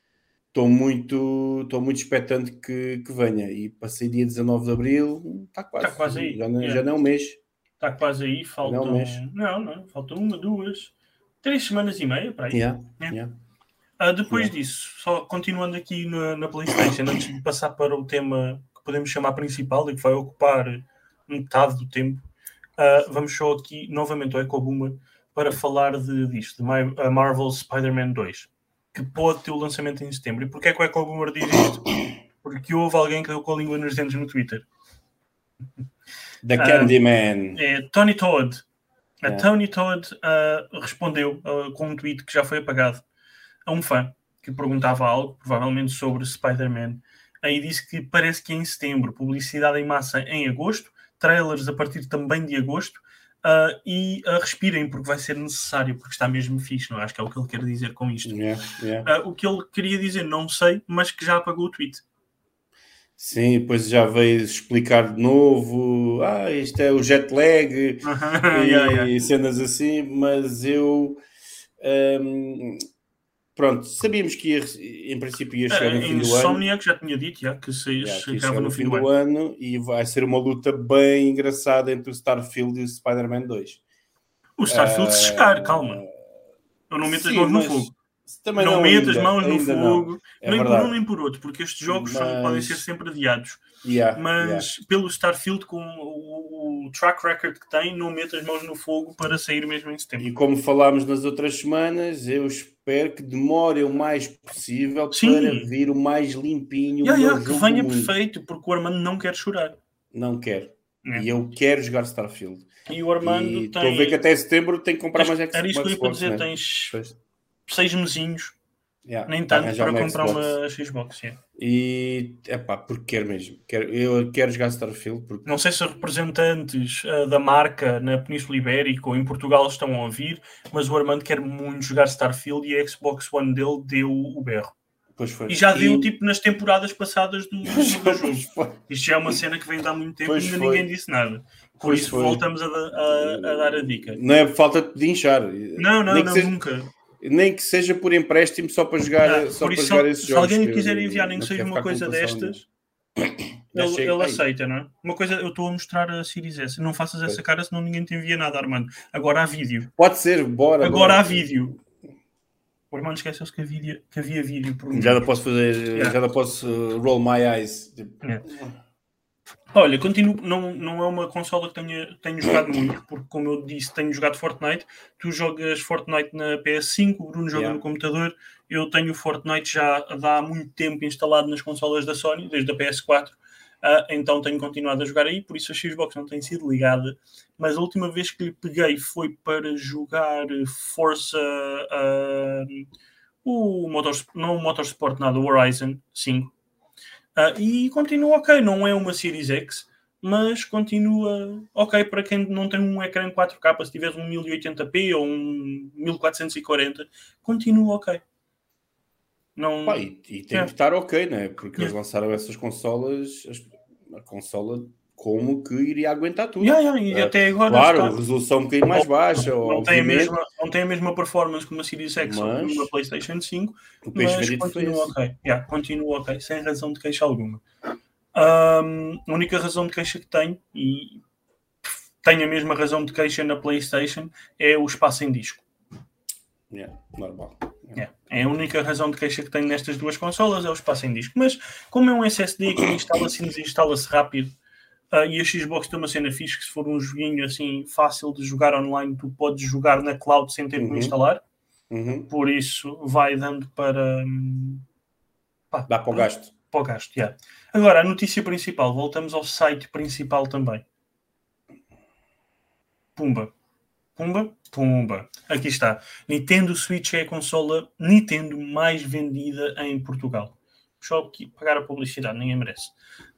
Speaker 2: muito expectante que venha. E passei dia 19 de Abril, está quase
Speaker 1: aí.
Speaker 2: Já não é um mês.
Speaker 1: Está quase aí, faltam... faltam 1, 2, 3 semanas e meia para aí. Depois disso, só continuando aqui na PlayStation, antes de passar para o tema que podemos chamar principal e que vai ocupar metade do tempo, vamos só aqui novamente ao EcoBoomer para falar disto, de Marvel Spider-Man 2, que pode ter o lançamento em setembro. E porquê é que o EcoBoomer diz isto? Porque houve alguém que deu com a língua nos dentes no Twitter.
Speaker 2: The Candyman.
Speaker 1: É Tony Todd. Tony Todd respondeu com um tweet que já foi apagado a um fã que perguntava algo, provavelmente sobre Spider-Man. Aí disse que parece que é em setembro, publicidade em massa em agosto, trailers a partir também de agosto, e respirem, porque vai ser necessário, porque está mesmo fixe, não é? Acho que é o que ele quer dizer com isto. O que ele queria dizer, não sei, mas que já apagou o tweet.
Speaker 2: Sim, depois já veio explicar de novo, isto é o jet lag e cenas assim, mas eu pronto, sabíamos que em princípio ia chegar no fim do ano.
Speaker 1: Insomniac já tinha dito que chegava no fim do
Speaker 2: ano e vai ser uma luta bem engraçada entre o Starfield e o Spider-Man 2.
Speaker 1: O Starfield se chegar, calma. Eu não meto as mãos no fogo. Não meto as mãos no fogo, nem por um nem por outro, porque estes jogos podem ser sempre adiados. Mas pelo Starfield, com o track record que tem, não meto as mãos no fogo para sair mesmo em setembro.
Speaker 2: E como falámos nas outras semanas, eu espero que demore o mais possível para vir o mais limpinho.
Speaker 1: Que venha perfeito, porque o Armando não quer chorar.
Speaker 2: Não quero. E eu quero jogar Starfield.
Speaker 1: E o Armando
Speaker 2: estou a ver que até setembro tem que comprar mais Xbox.
Speaker 1: Era isso que eu ia para dizer, tens 6 mesinhos, nem tanto, para comprar uma Xbox.
Speaker 2: E, porque quero mesmo. Eu quero jogar Starfield. Porque...
Speaker 1: Não sei se representantes da marca na Península Ibérica ou em Portugal estão a ouvir, mas o Armando quer muito jogar Starfield e a Xbox One dele deu o berro.
Speaker 2: Pois foi.
Speaker 1: E já deu nas temporadas passadas do jogo. Isto já é uma cena que vem de há muito tempo e ainda ninguém disse nada. Por isso voltamos a dar a dica.
Speaker 2: Não é falta de inchar.
Speaker 1: Não, nunca.
Speaker 2: Nem que seja por empréstimo só para jogar, esses jogos.
Speaker 1: Se alguém quiser enviar nem que seja uma coisa destas, ele aceita, não é? Uma coisa, eu estou a mostrar a Series S. Não faças essa cara, senão ninguém te envia nada, Armando. Agora há vídeo.
Speaker 2: Pode ser, bora.
Speaker 1: Agora há vídeo. O Armando esqueceu-se que havia vídeo.
Speaker 2: Já não posso fazer, já não posso roll my eyes.
Speaker 1: Olha, continuo, não é uma consola que tenho jogado muito, porque como eu disse, tenho jogado Fortnite. Tu jogas Fortnite na PS5, o Bruno joga no computador. Eu tenho Fortnite já há muito tempo instalado nas consolas da Sony, desde a PS4. Então tenho continuado a jogar aí, por isso a Xbox não tem sido ligada. Mas a última vez que lhe peguei foi para jogar Forza, o Motorsport, nada, o Horizon 5. E continua ok, não é uma Series X, mas continua ok para quem não tem um ecrã 4K, se tiveres um 1080p ou um 1440, continua ok. Não...
Speaker 2: E tem que estar ok, né? Porque eles lançaram essas consolas, a consola como que iria aguentar tudo.
Speaker 1: E até agora
Speaker 2: claro, a resolução um bocadinho mais baixa.
Speaker 1: Não tem a mesma performance que uma Series X ou uma PlayStation 5, mas continua ok, sem razão de queixa alguma. A única razão de queixa que tenho, e tenho a mesma razão de queixa na PlayStation, é o espaço em disco.
Speaker 2: Normal.
Speaker 1: É a única razão de queixa que tenho nestas duas consolas, é o espaço em disco. Mas como é um SSD que instala-se e desinstala-se rápido, e a Xbox tem uma cena fixe que se for um joguinho assim fácil de jogar online, tu podes jogar na cloud sem ter que instalar. Por isso vai dando para...
Speaker 2: dá para o gasto.
Speaker 1: Para o gasto, Agora, a notícia principal. Voltamos ao site principal também. Pumba. Aqui está. Nintendo Switch é a consola Nintendo mais vendida em Portugal. só pagar a publicidade, ninguém merece.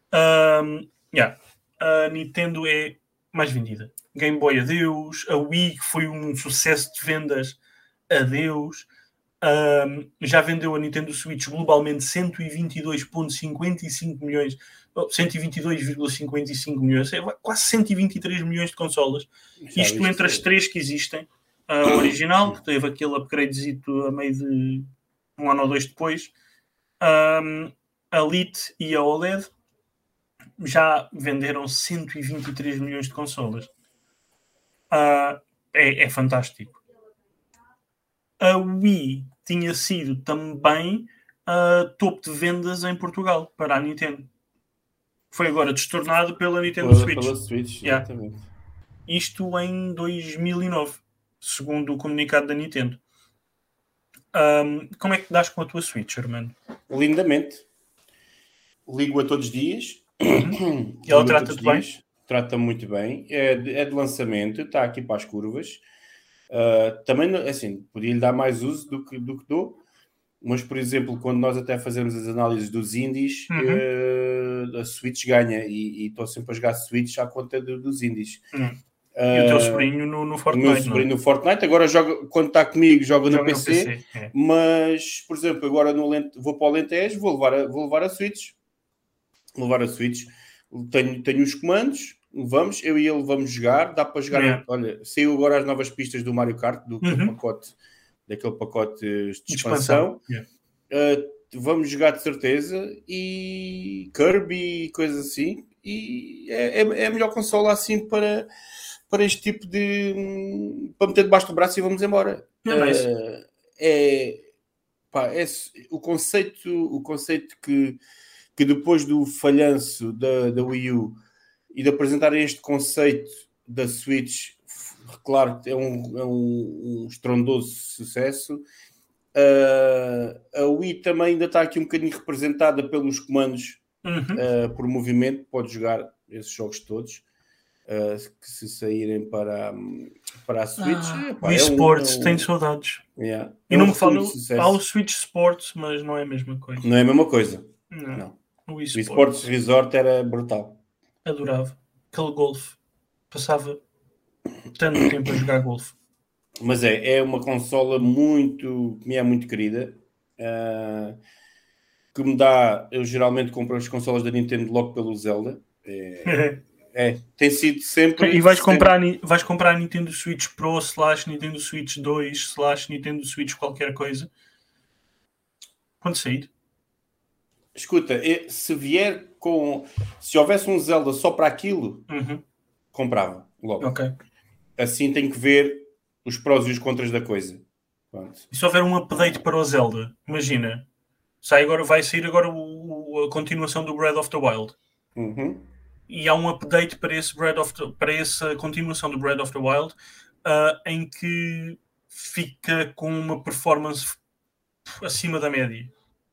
Speaker 1: A Nintendo é mais vendida. Game Boy, adeus. A Wii, que foi um sucesso de vendas, adeus. Já vendeu a Nintendo Switch globalmente 122,55 milhões, 122,55 milhões, quase 123 milhões de consolas. Isto entre as três que existem. A original, que teve aquele upgradezito a meio de um ano ou dois depois. A Lite e a OLED já venderam 123 milhões de consolas. É fantástico. A Wii tinha sido também topo de vendas em Portugal para a Nintendo. Foi agora destornado pela Nintendo Switch.
Speaker 2: Pela Switch, exatamente.
Speaker 1: Isto em 2009, segundo o comunicado da Nintendo. Como é que dás com a tua Switch, Armando?
Speaker 2: Lindamente. Ligo-a todos os dias.
Speaker 1: E ela trata-te bem?
Speaker 2: Trata-me muito bem. É de lançamento, está aqui para as curvas. Também, assim, podia-lhe dar mais uso do que dou, mas, por exemplo, quando nós até fazemos as análises dos indies, a Switch ganha, e estou sempre a jogar Switch à conta dos indies.
Speaker 1: E o teu sobrinho no Fortnite,
Speaker 2: o meu sobrinho no Fortnite, agora joga, quando está comigo, joga no PC, mas, por exemplo, agora vou para o Alentejo, vou levar a Switch. Tenho os comandos, eu e ele vamos jogar, dá para jogar. Olha, saiu agora as novas pistas do Mario Kart, daquele pacote de expansão. Vamos jogar de certeza, e Kirby e coisas assim, e é a melhor consola assim para este tipo de... para meter debaixo do braço e vamos embora. O conceito que depois do falhanço da Wii U e de apresentar este conceito da Switch, claro que é um estrondoso sucesso. A Wii também ainda está aqui um bocadinho representada pelos comandos por movimento, pode jogar esses jogos todos. Que se saírem para a Switch.
Speaker 1: O eSports tem saudades. E não me falo ao Switch Sports, mas não é a mesma coisa.
Speaker 2: Não é a mesma coisa.
Speaker 1: Não.
Speaker 2: O eSports Resort era brutal.
Speaker 1: Adorava. Aquele golfe. Passava tanto tempo a jogar golfe.
Speaker 2: Mas é uma consola que me é muito querida. Que me dá... Eu geralmente compro as consolas da Nintendo logo pelo Zelda. Tem sido sempre...
Speaker 1: E vais comprar a Nintendo Switch Pro / Nintendo Switch 2 / Nintendo Switch qualquer coisa quando sair.
Speaker 2: Escuta, se houvesse um Zelda só para aquilo, comprava logo. Assim tem que ver os prós e os contras da coisa. Pronto.
Speaker 1: E se houver um update para o Zelda, imagina, vai sair agora a continuação do Breath of the Wild. E há um update para essa continuação do Breath of the Wild, em que fica com uma performance acima da média.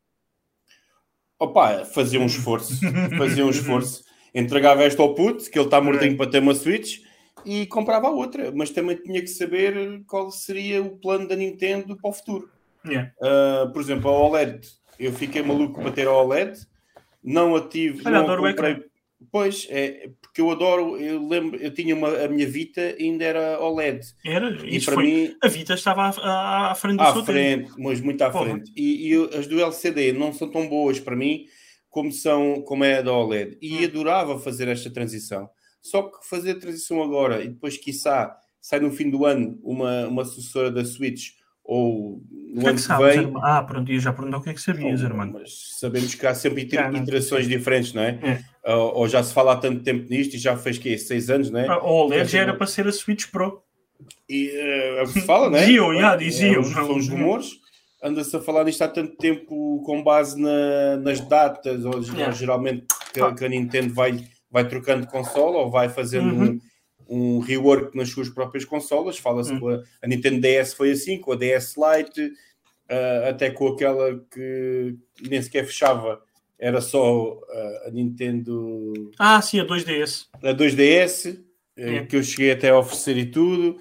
Speaker 2: Fazia um esforço. Entregava esta ao puto, que ele está mortinho para ter uma Switch, e comprava a outra. Mas também tinha que saber qual seria o plano da Nintendo para o futuro. Por exemplo, a OLED. Eu fiquei maluco para ter a OLED. Não a tive. Não comprei. Pois, porque eu adoro, eu lembro, eu tinha a minha Vita ainda era OLED.
Speaker 1: E para mim... A Vita estava à frente do seu tempo.
Speaker 2: Mas muito à frente. E as do LCD não são tão boas para mim como é a da OLED. E adorava fazer esta transição. Só que fazer a transição agora e depois, quiçá, sai no fim do ano uma sucessora da Switch ou no ano que vem...
Speaker 1: pronto, eu já perguntou o que é que sabias, irmão.
Speaker 2: Mas sabemos que há sempre iterações diferentes, não é? Ou já se fala há tanto tempo nisto e já fez 6 anos, não é?
Speaker 1: A OLED já era para ser a Switch Pro.
Speaker 2: E se fala, não é?
Speaker 1: Diziam.
Speaker 2: São os rumores. Anda-se a falar disto há tanto tempo com base nas datas, ou geralmente que a Nintendo vai trocando consola ou vai fazendo um rework nas suas próprias consolas. Fala-se que a Nintendo DS foi assim, com a DS Lite, até com aquela que nem sequer fechava, era só a Nintendo...
Speaker 1: sim, a 2DS.
Speaker 2: A 2DS, que eu cheguei até a oferecer e tudo.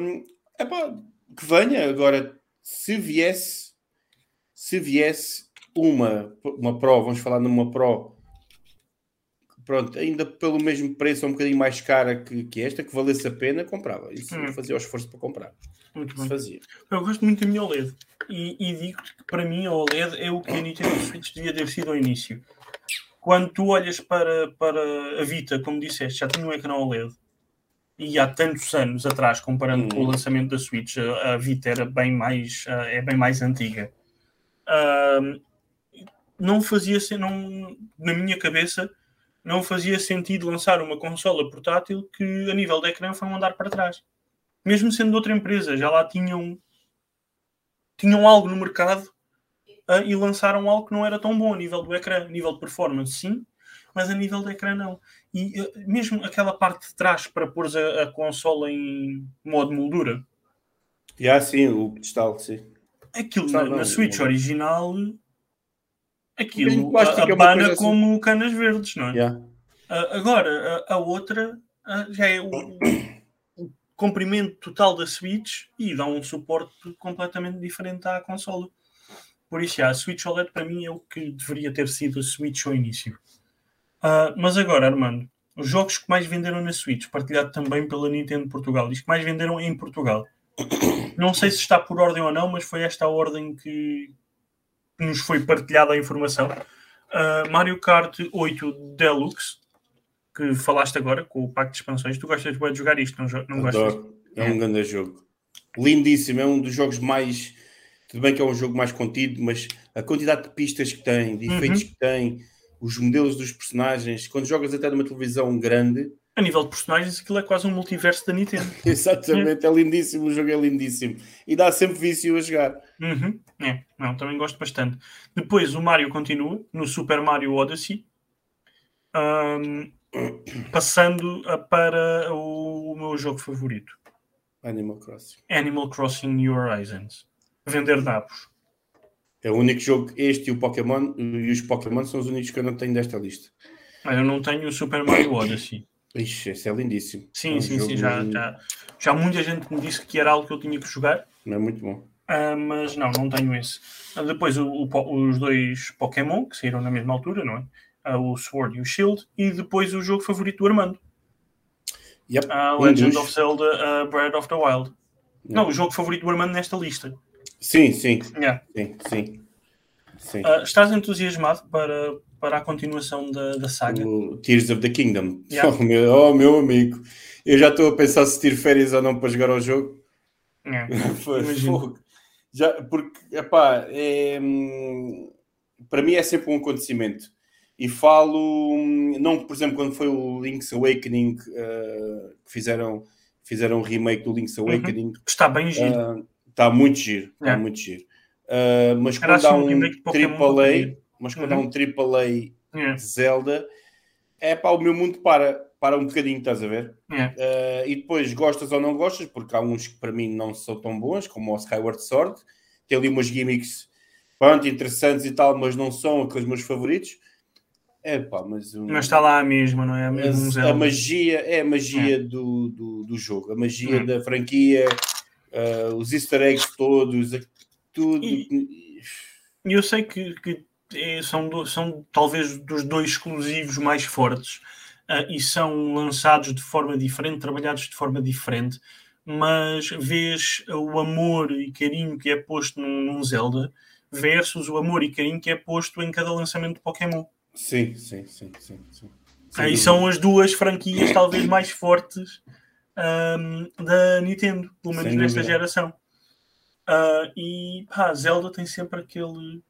Speaker 2: Que venha. Agora, se viesse uma Pro, vamos falar numa Pro, pronto, ainda pelo mesmo preço, um bocadinho mais cara que esta, que valesse a pena, comprava. Isso fazia o esforço para comprar.
Speaker 1: Muito
Speaker 2: Isso
Speaker 1: bem.
Speaker 2: fazia.
Speaker 1: Eu gosto muito da minha OLED. E digo-te que para mim a OLED é o que a Nintendo Switch devia ter sido ao início. Quando tu olhas para a Vita, como disseste, já tinha um ecrã OLED. E há tantos anos atrás, comparando com o lançamento da Switch, a Vita era bem mais, é bem mais antiga. Não fazia, na minha cabeça, não fazia sentido lançar uma consola portátil que a nível de ecrã foi um andar para trás. Mesmo sendo de outra empresa, já lá tinham algo no mercado e lançaram algo que não era tão bom a nível do ecrã. A nível de performance, sim, mas a nível de ecrã, não. E mesmo aquela parte de trás para pôr a consola em modo moldura.
Speaker 2: Sim, o pedestal, sim.
Speaker 1: Aquilo na Switch original, aquilo
Speaker 2: plástico,
Speaker 1: abana como canas verdes, não é?
Speaker 2: Yeah.
Speaker 1: Agora, a outra já é o comprimento total da Switch e dá um suporte completamente diferente à consola. Por isso, a Switch OLED para mim é o que deveria ter sido a Switch ao início. Mas agora, Armando, os jogos que mais venderam na Switch, partilhado também pela Nintendo Portugal, os que mais venderam em Portugal. Não sei se está por ordem ou não, mas foi esta a ordem que nos foi partilhada a informação. Mario Kart 8 Deluxe, que falaste agora com o pack de expansões. Tu gostas de jogar isto, não gostas?
Speaker 2: É um grande jogo. Lindíssimo, é um dos jogos mais... Tudo bem que é um jogo mais contido, mas a quantidade de pistas que tem, de efeitos que tem, os modelos dos personagens, quando jogas até numa televisão grande...
Speaker 1: A nível de personagens, aquilo é quase um multiverso da Nintendo.
Speaker 2: Exatamente, é lindíssimo, o jogo é lindíssimo. E dá sempre vício a jogar.
Speaker 1: Não, também gosto bastante. Depois o Mario continua no Super Mario Odyssey. Passando para o meu jogo favorito. Animal Crossing New Horizons. Vender nabos.
Speaker 2: É o único jogo, este e o Pokémon, e os Pokémon são os únicos que eu não tenho desta lista.
Speaker 1: Eu não tenho o Super Mario Odyssey.
Speaker 2: Ixi, esse é lindíssimo.
Speaker 1: Sim, já muita gente me disse que era algo que eu tinha que jogar.
Speaker 2: É muito bom.
Speaker 1: Mas não tenho esse. Depois os dois Pokémon, que saíram na mesma altura, não é? O Sword e o Shield. E depois o jogo favorito do Armando. Legend of Zelda Breath of the Wild. Não, o jogo favorito do Armando nesta lista.
Speaker 2: Sim.
Speaker 1: Estás entusiasmado para a continuação da saga?
Speaker 2: O Tears of the Kingdom. Meu amigo. Eu já estou a pensar se tiro férias ou não para jogar ao jogo. Fogo. Porque, para mim é sempre um acontecimento. E falo, não, por exemplo, quando foi o Link's Awakening, que fizeram um remake do Link's Awakening.
Speaker 1: Que está bem giro.
Speaker 2: Está muito giro. Mas quando há um AAA, quando há um AAA de Zelda, o meu mundo para um bocadinho, estás a ver? E depois gostas ou não gostas, porque há uns que para mim não são tão bons, como o Skyward Sword, tem ali umas gimmicks interessantes e tal, mas não são aqueles meus favoritos. Mas
Speaker 1: está lá a mesma, não é?
Speaker 2: A magia é a magia do jogo, a magia da franquia, os easter eggs todos, tudo.
Speaker 1: E eu sei que são talvez dos dois exclusivos mais fortes e são lançados de forma diferente, trabalhados de forma diferente, mas vês o amor e carinho que é posto num Zelda versus o amor e carinho que é posto em cada lançamento de Pokémon.
Speaker 2: Sim.
Speaker 1: Aí são as duas franquias talvez mais fortes da Nintendo, pelo menos nesta geração. Zelda tem sempre aquele...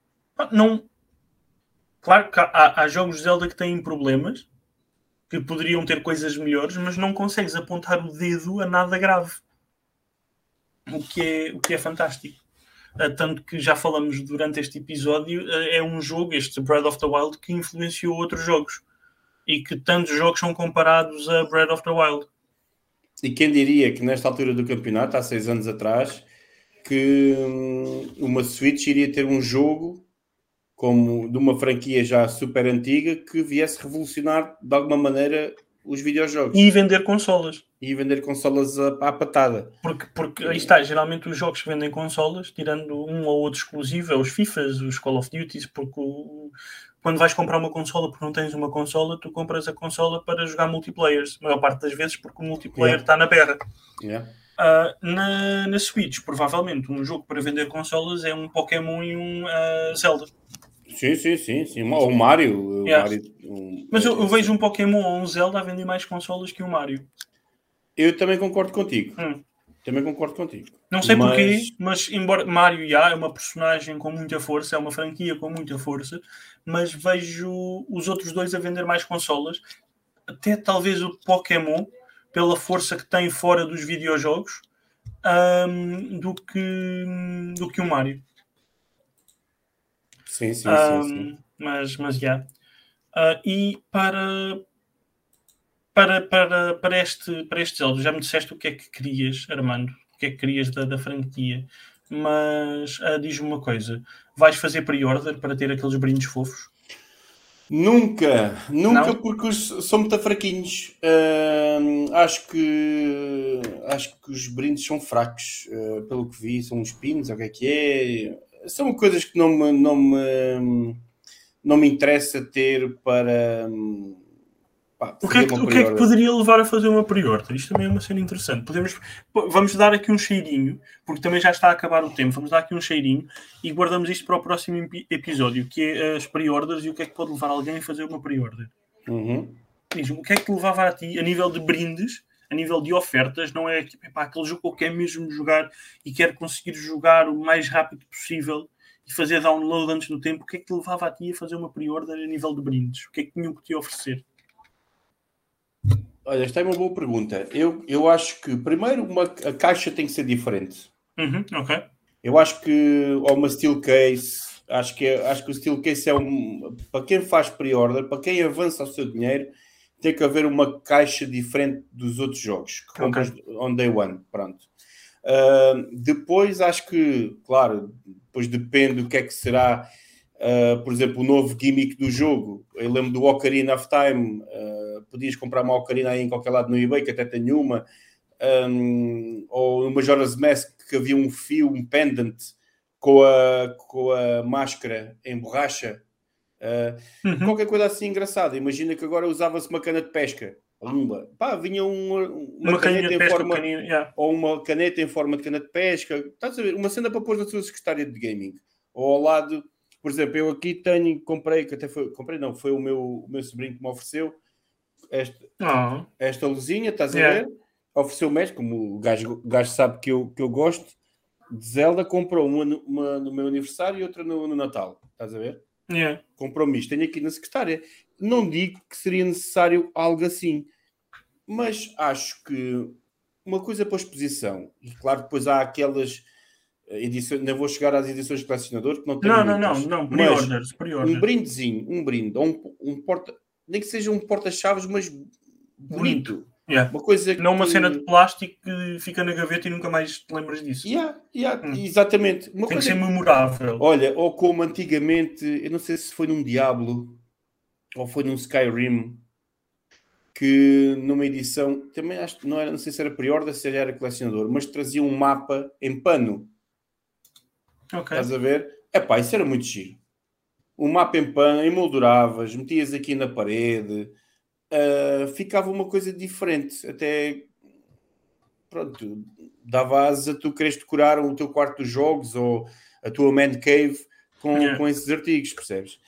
Speaker 1: Claro que há jogos de Zelda que têm problemas, que poderiam ter coisas melhores, mas não consegues apontar o dedo a nada grave. O que é fantástico. Tanto que já falamos durante este episódio, é um jogo, este Breath of the Wild, que influenciou outros jogos. E que tantos jogos são comparados a Breath of the Wild.
Speaker 2: E quem diria que nesta altura do campeonato, há 6 anos atrás, que uma Switch iria ter um jogo como de uma franquia já super antiga que viesse revolucionar de alguma maneira os videojogos.
Speaker 1: E vender consolas.
Speaker 2: E vender consolas à patada.
Speaker 1: Porque aí está, geralmente os jogos que vendem consolas, tirando um ou outro exclusivo, é os FIFAs, os Call of Duties, porque quando vais comprar uma consola porque não tens uma consola, tu compras a consola para jogar multiplayers, a maior parte das vezes porque o multiplayer está na berra. Na Switch, provavelmente, um jogo para vender consolas é um Pokémon e um Zelda.
Speaker 2: Sim. O Mario.
Speaker 1: Mas eu vejo um Pokémon ou um Zelda a vender mais consolas que um Mario.
Speaker 2: Eu também concordo contigo. Também concordo contigo.
Speaker 1: Não sei porquê, mas embora Mario é uma personagem com muita força, é uma franquia com muita força, mas vejo os outros dois a vender mais consolas. Até talvez o Pokémon, pela força que tem fora dos videojogos, do que o Mario.
Speaker 2: Sim.
Speaker 1: Mas e para este Zelda, já me disseste o que é que querias, Armando, o que é que querias da franquia, mas diz-me uma coisa, vais fazer pre-order para ter aqueles brindes fofos?
Speaker 2: Nunca,
Speaker 1: Não?
Speaker 2: Porque são muito fraquinhos. Acho que os brindes são fracos, pelo que vi, são uns pins, o que é. São coisas que não me interessa ter para
Speaker 1: o que é que poderia levar a fazer uma pre-order? Isto também é uma cena interessante. Vamos dar aqui um cheirinho, porque também já está a acabar o tempo. Vamos dar aqui um cheirinho e guardamos isto para o próximo episódio, que é as pre-orders e o que é que pode levar alguém a fazer uma pre-order. Diz-me, o que é que te levava a ti, a nível de brindes, a nível de ofertas, não é aquele jogo que eu quero mesmo jogar e quero conseguir jogar o mais rápido possível e fazer download antes do tempo. O que é que te levava a ti a fazer uma pre-order a nível de brindes? O que é que tinham que te oferecer?
Speaker 2: Olha, esta é uma boa pergunta. Eu acho que, primeiro, a caixa tem que ser diferente.
Speaker 1: Ok.
Speaker 2: Eu acho que, ou uma steel case, acho que o steel case é para quem faz pre-order, para quem avança o seu dinheiro, tem que haver uma caixa diferente dos outros jogos que compras on day one. Pronto. Depois, acho que, claro, depois depende do que é que será, por exemplo, o novo gimmick do jogo. Eu lembro do Ocarina of Time. Podias comprar uma Ocarina aí em qualquer lado no eBay, que até tenho uma, ou no Majora's Mask, que havia um fio, um pendant com a máscara em borracha, qualquer coisa assim engraçada. Imagina que agora usava-se uma cana de pesca, vinha uma caneta em forma, ou uma caneta em forma de cana de pesca, estás a ver? Uma cena para pôr na sua secretária de gaming, ou ao lado, por exemplo, eu aqui comprei, que até foi o meu sobrinho que me ofereceu esta luzinha, estás a ver? Ofereceu mesmo, como o gajo sabe que eu gosto de Zelda, comprou uma no meu aniversário e outra no Natal, estás a ver? Comprou-me isto, tenho aqui na secretária. Não digo que seria necessário algo assim, mas acho que uma coisa para a exposição, e claro, depois há aquelas edições, não vou chegar às edições de colecionador, que não tenho muitas.
Speaker 1: Não, pre-orders.
Speaker 2: Um brindezinho, ou um porta, nem que seja um porta-chaves, mas bonito. Uma coisa
Speaker 1: não uma cena de plástico que fica na gaveta e nunca mais te lembras disso.
Speaker 2: Exatamente.
Speaker 1: Tem que ser memorável.
Speaker 2: Olha, ou como antigamente, eu não sei se foi num Diablo ou foi num Skyrim, que numa edição, também acho que não sei se era pre-order, se era colecionador, mas trazia um mapa em pano. Estás a ver? Isso era muito giro. Um mapa em pano, emolduravas, metias aqui na parede, ficava uma coisa diferente. Até, pronto, dava asas a tu queres decorar o teu quarto dos jogos ou a tua man cave com esses artigos, percebes?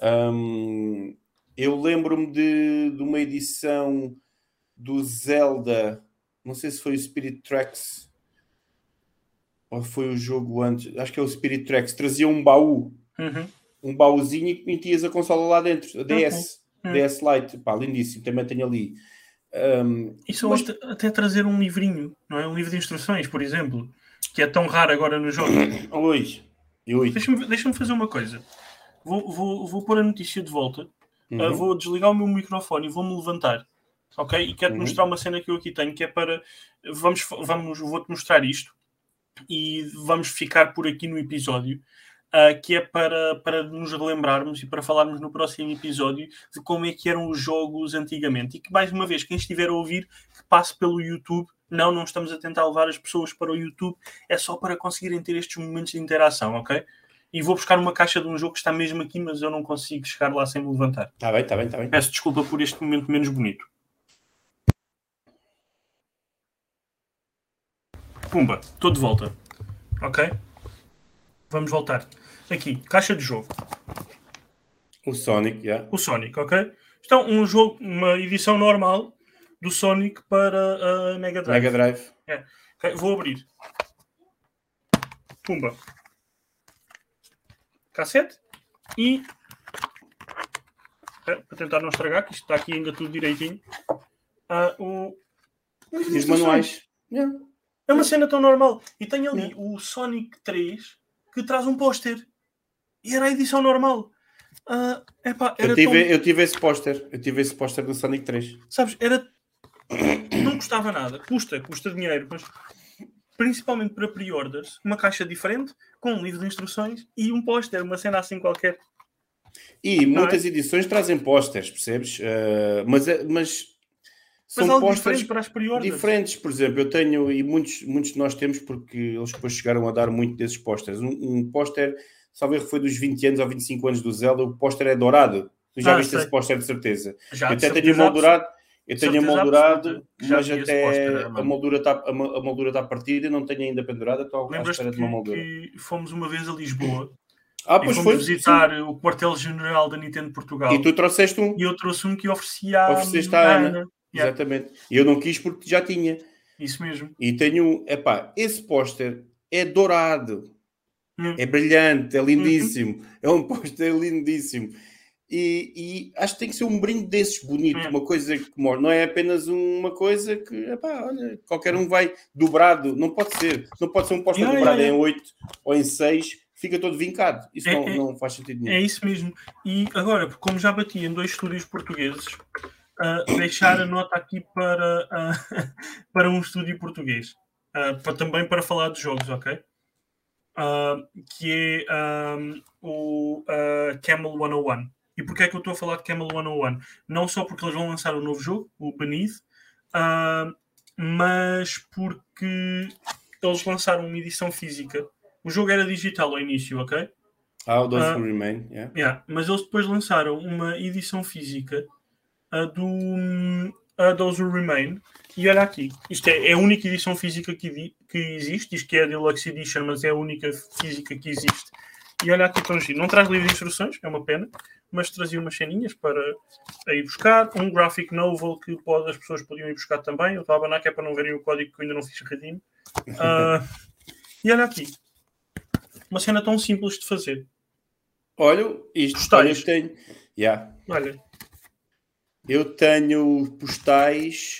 Speaker 2: Eu lembro-me de uma edição do Zelda, não sei se foi o Spirit Tracks ou foi o jogo antes, acho que é o Spirit Tracks, trazia um baú, um baúzinho e metias a consola lá dentro, a DS Lite, lindíssimo, também tenho ali.
Speaker 1: Isso até trazer um livrinho, não é? Um livro de instruções, por exemplo, que é tão raro agora no jogo. Deixa-me fazer uma coisa. Vou pôr a notícia de volta, vou desligar o meu microfone e vou-me levantar, ok? E quero-te mostrar uma cena que eu aqui tenho, que é para... Vou-te mostrar isto e vamos ficar por aqui no episódio. que é para nos relembrarmos e para falarmos no próximo episódio de como é que eram os jogos antigamente. E que, mais uma vez, quem estiver a ouvir, que passe pelo YouTube. Não estamos a tentar levar as pessoas para o YouTube, é só para conseguirem ter estes momentos de interação, ok? E vou buscar uma caixa de um jogo que está mesmo aqui, mas eu não consigo chegar lá sem me levantar.
Speaker 2: Está bem.
Speaker 1: Peço desculpa por este momento menos bonito. Pumba, estou de volta. Ok? Vamos voltar. Aqui, caixa de jogo.
Speaker 2: O Sonic,
Speaker 1: O Sonic, ok? Então, um jogo, uma edição normal do Sonic para a Mega Drive. Okay, vou abrir. Pumba. Cassete. E... para tentar não estragar, que isto está aqui ainda tudo direitinho.
Speaker 2: E os manuais.
Speaker 1: É uma cena tão normal. E tem ali o Sonic 3 que traz um póster. E era a edição normal.
Speaker 2: Eu tive esse póster. Eu tive esse póster do Sonic 3.
Speaker 1: Sabes, não custava nada. Custa dinheiro, mas principalmente para pre-orders, uma caixa diferente, com um livro de instruções e um póster, uma cena assim qualquer.
Speaker 2: E muitas edições trazem pósteres, percebes? Mas são
Speaker 1: algo
Speaker 2: pósteres
Speaker 1: diferente para as pre-orders.
Speaker 2: Diferentes, por exemplo, eu tenho, e muitos de nós temos, porque eles depois chegaram a dar muito desses pósteres. Um póster, salvo erro, foi dos 20 anos ou 25 anos do Zelda, o póster é dourado. Tu já viste esse póster de certeza?
Speaker 1: Já,
Speaker 2: eu até tenho emoldurado. Eu tenho emoldurado, mas até
Speaker 1: póster,
Speaker 2: a moldura está partida, não tenho ainda pendurada, estou à espera de uma moldura.
Speaker 1: Que fomos uma vez a Lisboa
Speaker 2: pois
Speaker 1: fomos visitar o quartel-general da Nintendo Portugal.
Speaker 2: E tu trouxeste um?
Speaker 1: E eu trouxe um que oferecia
Speaker 2: Ofereceste à Ana. Exatamente. E eu não quis porque já tinha.
Speaker 1: Isso mesmo.
Speaker 2: E tenho, esse póster é dourado, é brilhante, é lindíssimo. É um póster lindíssimo. E acho que tem que ser um brinde desses bonito, uma coisa que morre. Não é apenas uma coisa que, olha, qualquer um vai dobrado. Não pode ser um póster dobrado em 8 ou em 6, fica todo vincado. Isso não faz sentido nenhum.
Speaker 1: É isso mesmo. E agora, como já bati em 2 estúdios portugueses, deixar a nota aqui para um estúdio português. Também para falar de jogos, ok? Que é o Camel 101. E porquê é que eu estou a falar de Camel 101? Não só porque eles vão lançar um novo jogo, o Beneath, mas porque eles lançaram uma edição física. O jogo era digital ao início, ok?
Speaker 2: O Those Who Remain,
Speaker 1: mas eles depois lançaram uma edição física do Those Who Remain. E olha aqui, isto é a única edição física que existe. Diz que é a Deluxe Edition, mas é a única física que existe. E olha aqui, tão giro. Não traz livro de instruções, é uma pena, mas trazia umas ceninhas para ir buscar. Um graphic novel que as pessoas podiam ir buscar também. Eu estava a abanar que é para não verem o código que eu ainda não fiz redeem. E olha aqui, uma cena tão simples de fazer.
Speaker 2: Olha, isto
Speaker 1: postais.
Speaker 2: Eu tenho.
Speaker 1: Olha.
Speaker 2: Eu tenho postais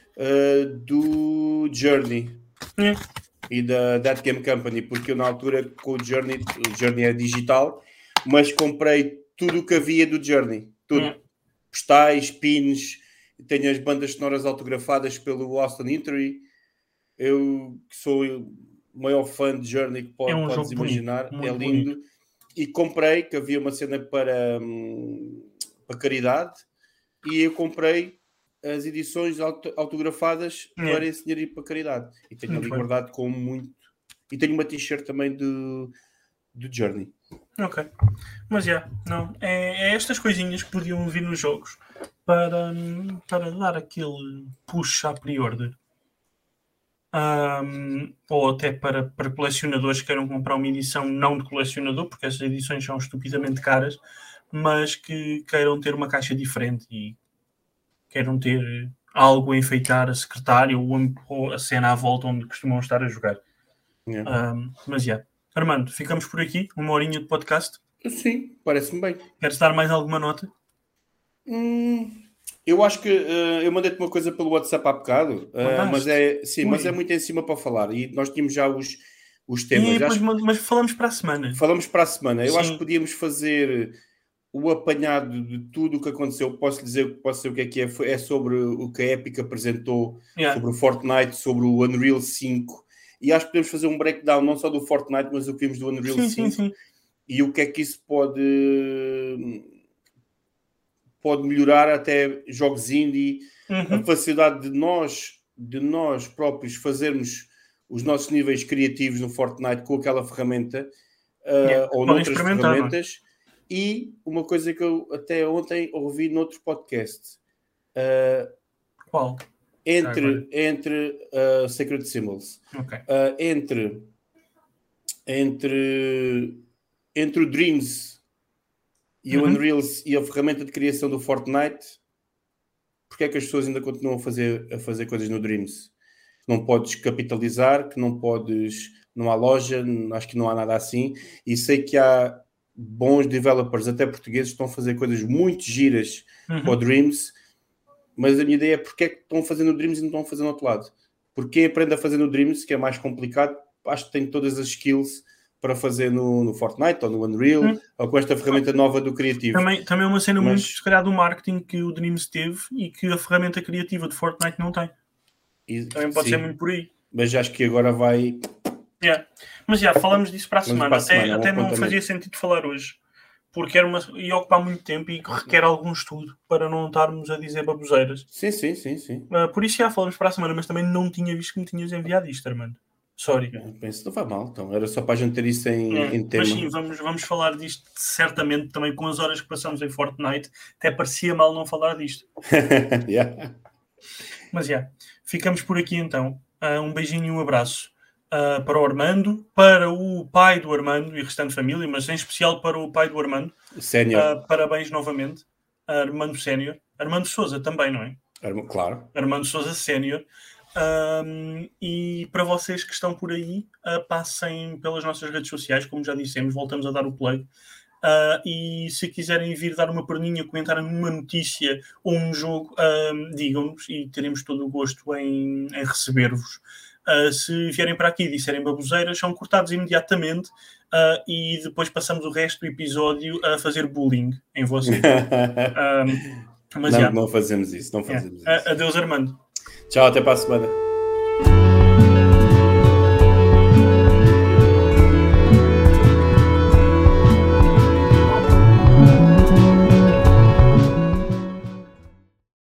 Speaker 2: do Journey e da That Game Company, porque eu na altura com o Journey é digital, mas comprei tudo o que havia do Journey. Tudo. Postais, pins, tenho as bandas sonoras autografadas pelo Austin Injury. Eu que sou o maior fã de Journey que podes imaginar.
Speaker 1: Bonito,
Speaker 2: é lindo.
Speaker 1: Bonito.
Speaker 2: E comprei, que havia uma cena para caridade, e eu comprei as edições autografadas para esse dinheiro ir para caridade. E tenho ali guardado com muito. E tenho uma t-shirt também do Journey.
Speaker 1: Ok. Mas não. É estas coisinhas que podiam vir nos jogos para dar aquele push à pre-order. Ou até para colecionadores que queiram comprar uma edição não de colecionador, porque essas edições são estupidamente caras, mas que queiram ter uma caixa diferente e queiram ter algo a enfeitar a secretária ou a cena à volta onde costumam estar a jogar. Mas Armando, ficamos por aqui, 1 horinha de podcast.
Speaker 2: Sim, parece-me bem.
Speaker 1: Queres dar mais alguma nota?
Speaker 2: Eu acho que eu mandei-te uma coisa pelo WhatsApp há bocado, mas é muito em cima para falar. E nós tínhamos já os temas.
Speaker 1: Mas falamos para a semana.
Speaker 2: Falamos para a semana. Eu acho que podíamos fazer o apanhado de tudo o que aconteceu. Posso dizer o que é. É sobre o que a Epic apresentou, sobre o Fortnite, sobre o Unreal 5. E acho que podemos fazer um breakdown não só do Fortnite, mas o que vimos do Unreal 5.
Speaker 1: Sim.
Speaker 2: e o que é que isso pode melhorar até jogos indie, a facilidade de nós próprios fazermos os nossos níveis criativos no Fortnite com aquela ferramenta ou noutras ferramentas. E uma coisa que eu até ontem ouvi noutro podcast.
Speaker 1: Qual?
Speaker 2: Entre Sacred Symbols.
Speaker 1: Okay.
Speaker 2: Entre o Dreams e o Unreal e a ferramenta de criação do Fortnite, porque é que as pessoas ainda continuam a fazer coisas no Dreams? Não podes capitalizar, que não há loja, acho que não há nada assim, e sei que há bons developers, até portugueses, que estão a fazer coisas muito giras para o Dreams, mas a minha ideia é porque é que estão a fazer no Dreams e não estão a fazer no outro lado. Porque quem aprende a fazer no Dreams, que é mais complicado, acho que tem todas as skills para fazer no Fortnite ou no Unreal ou com esta ferramenta nova do criativo.
Speaker 1: Também é uma cena muito, se calhar, do marketing que o Dreams teve e que a ferramenta criativa de Fortnite não tem. Também pode ser muito por aí.
Speaker 2: Mas acho que agora vai...
Speaker 1: Mas falamos disso para a semana. Até não fazia sentido falar hoje. Porque ia ocupar muito tempo e requer algum estudo para não estarmos a dizer baboseiras.
Speaker 2: Sim.
Speaker 1: Por isso falamos para a semana, mas também não tinha visto que me tinhas enviado isto, Armando. Sorry.
Speaker 2: Penso, não vai mal, então. Era só para a gente ter isso em tema.
Speaker 1: Mas sim, vamos falar disto certamente também com as horas que passamos em Fortnite. Até parecia mal não falar disto. Mas ficamos por aqui então. Um beijinho e um abraço para o Armando, para o pai do Armando e restante família, mas em especial para o pai do Armando.
Speaker 2: Sénior.
Speaker 1: Parabéns novamente. Armando Sénior. Armando Sousa também, não é?
Speaker 2: Claro.
Speaker 1: Armando Sousa Sénior. E para vocês que estão por aí, passem pelas nossas redes sociais, como já dissemos, voltamos a dar o play. E se quiserem vir dar uma perninha, comentar numa notícia ou um jogo, digam-nos e teremos todo o gosto em receber-vos. Se vierem para aqui e disserem baboseiras, são cortados imediatamente e depois passamos o resto do episódio a fazer bullying em vocês.
Speaker 2: Mas não fazemos isso.
Speaker 1: Adeus, Armando.
Speaker 2: Tchau, até para a semana.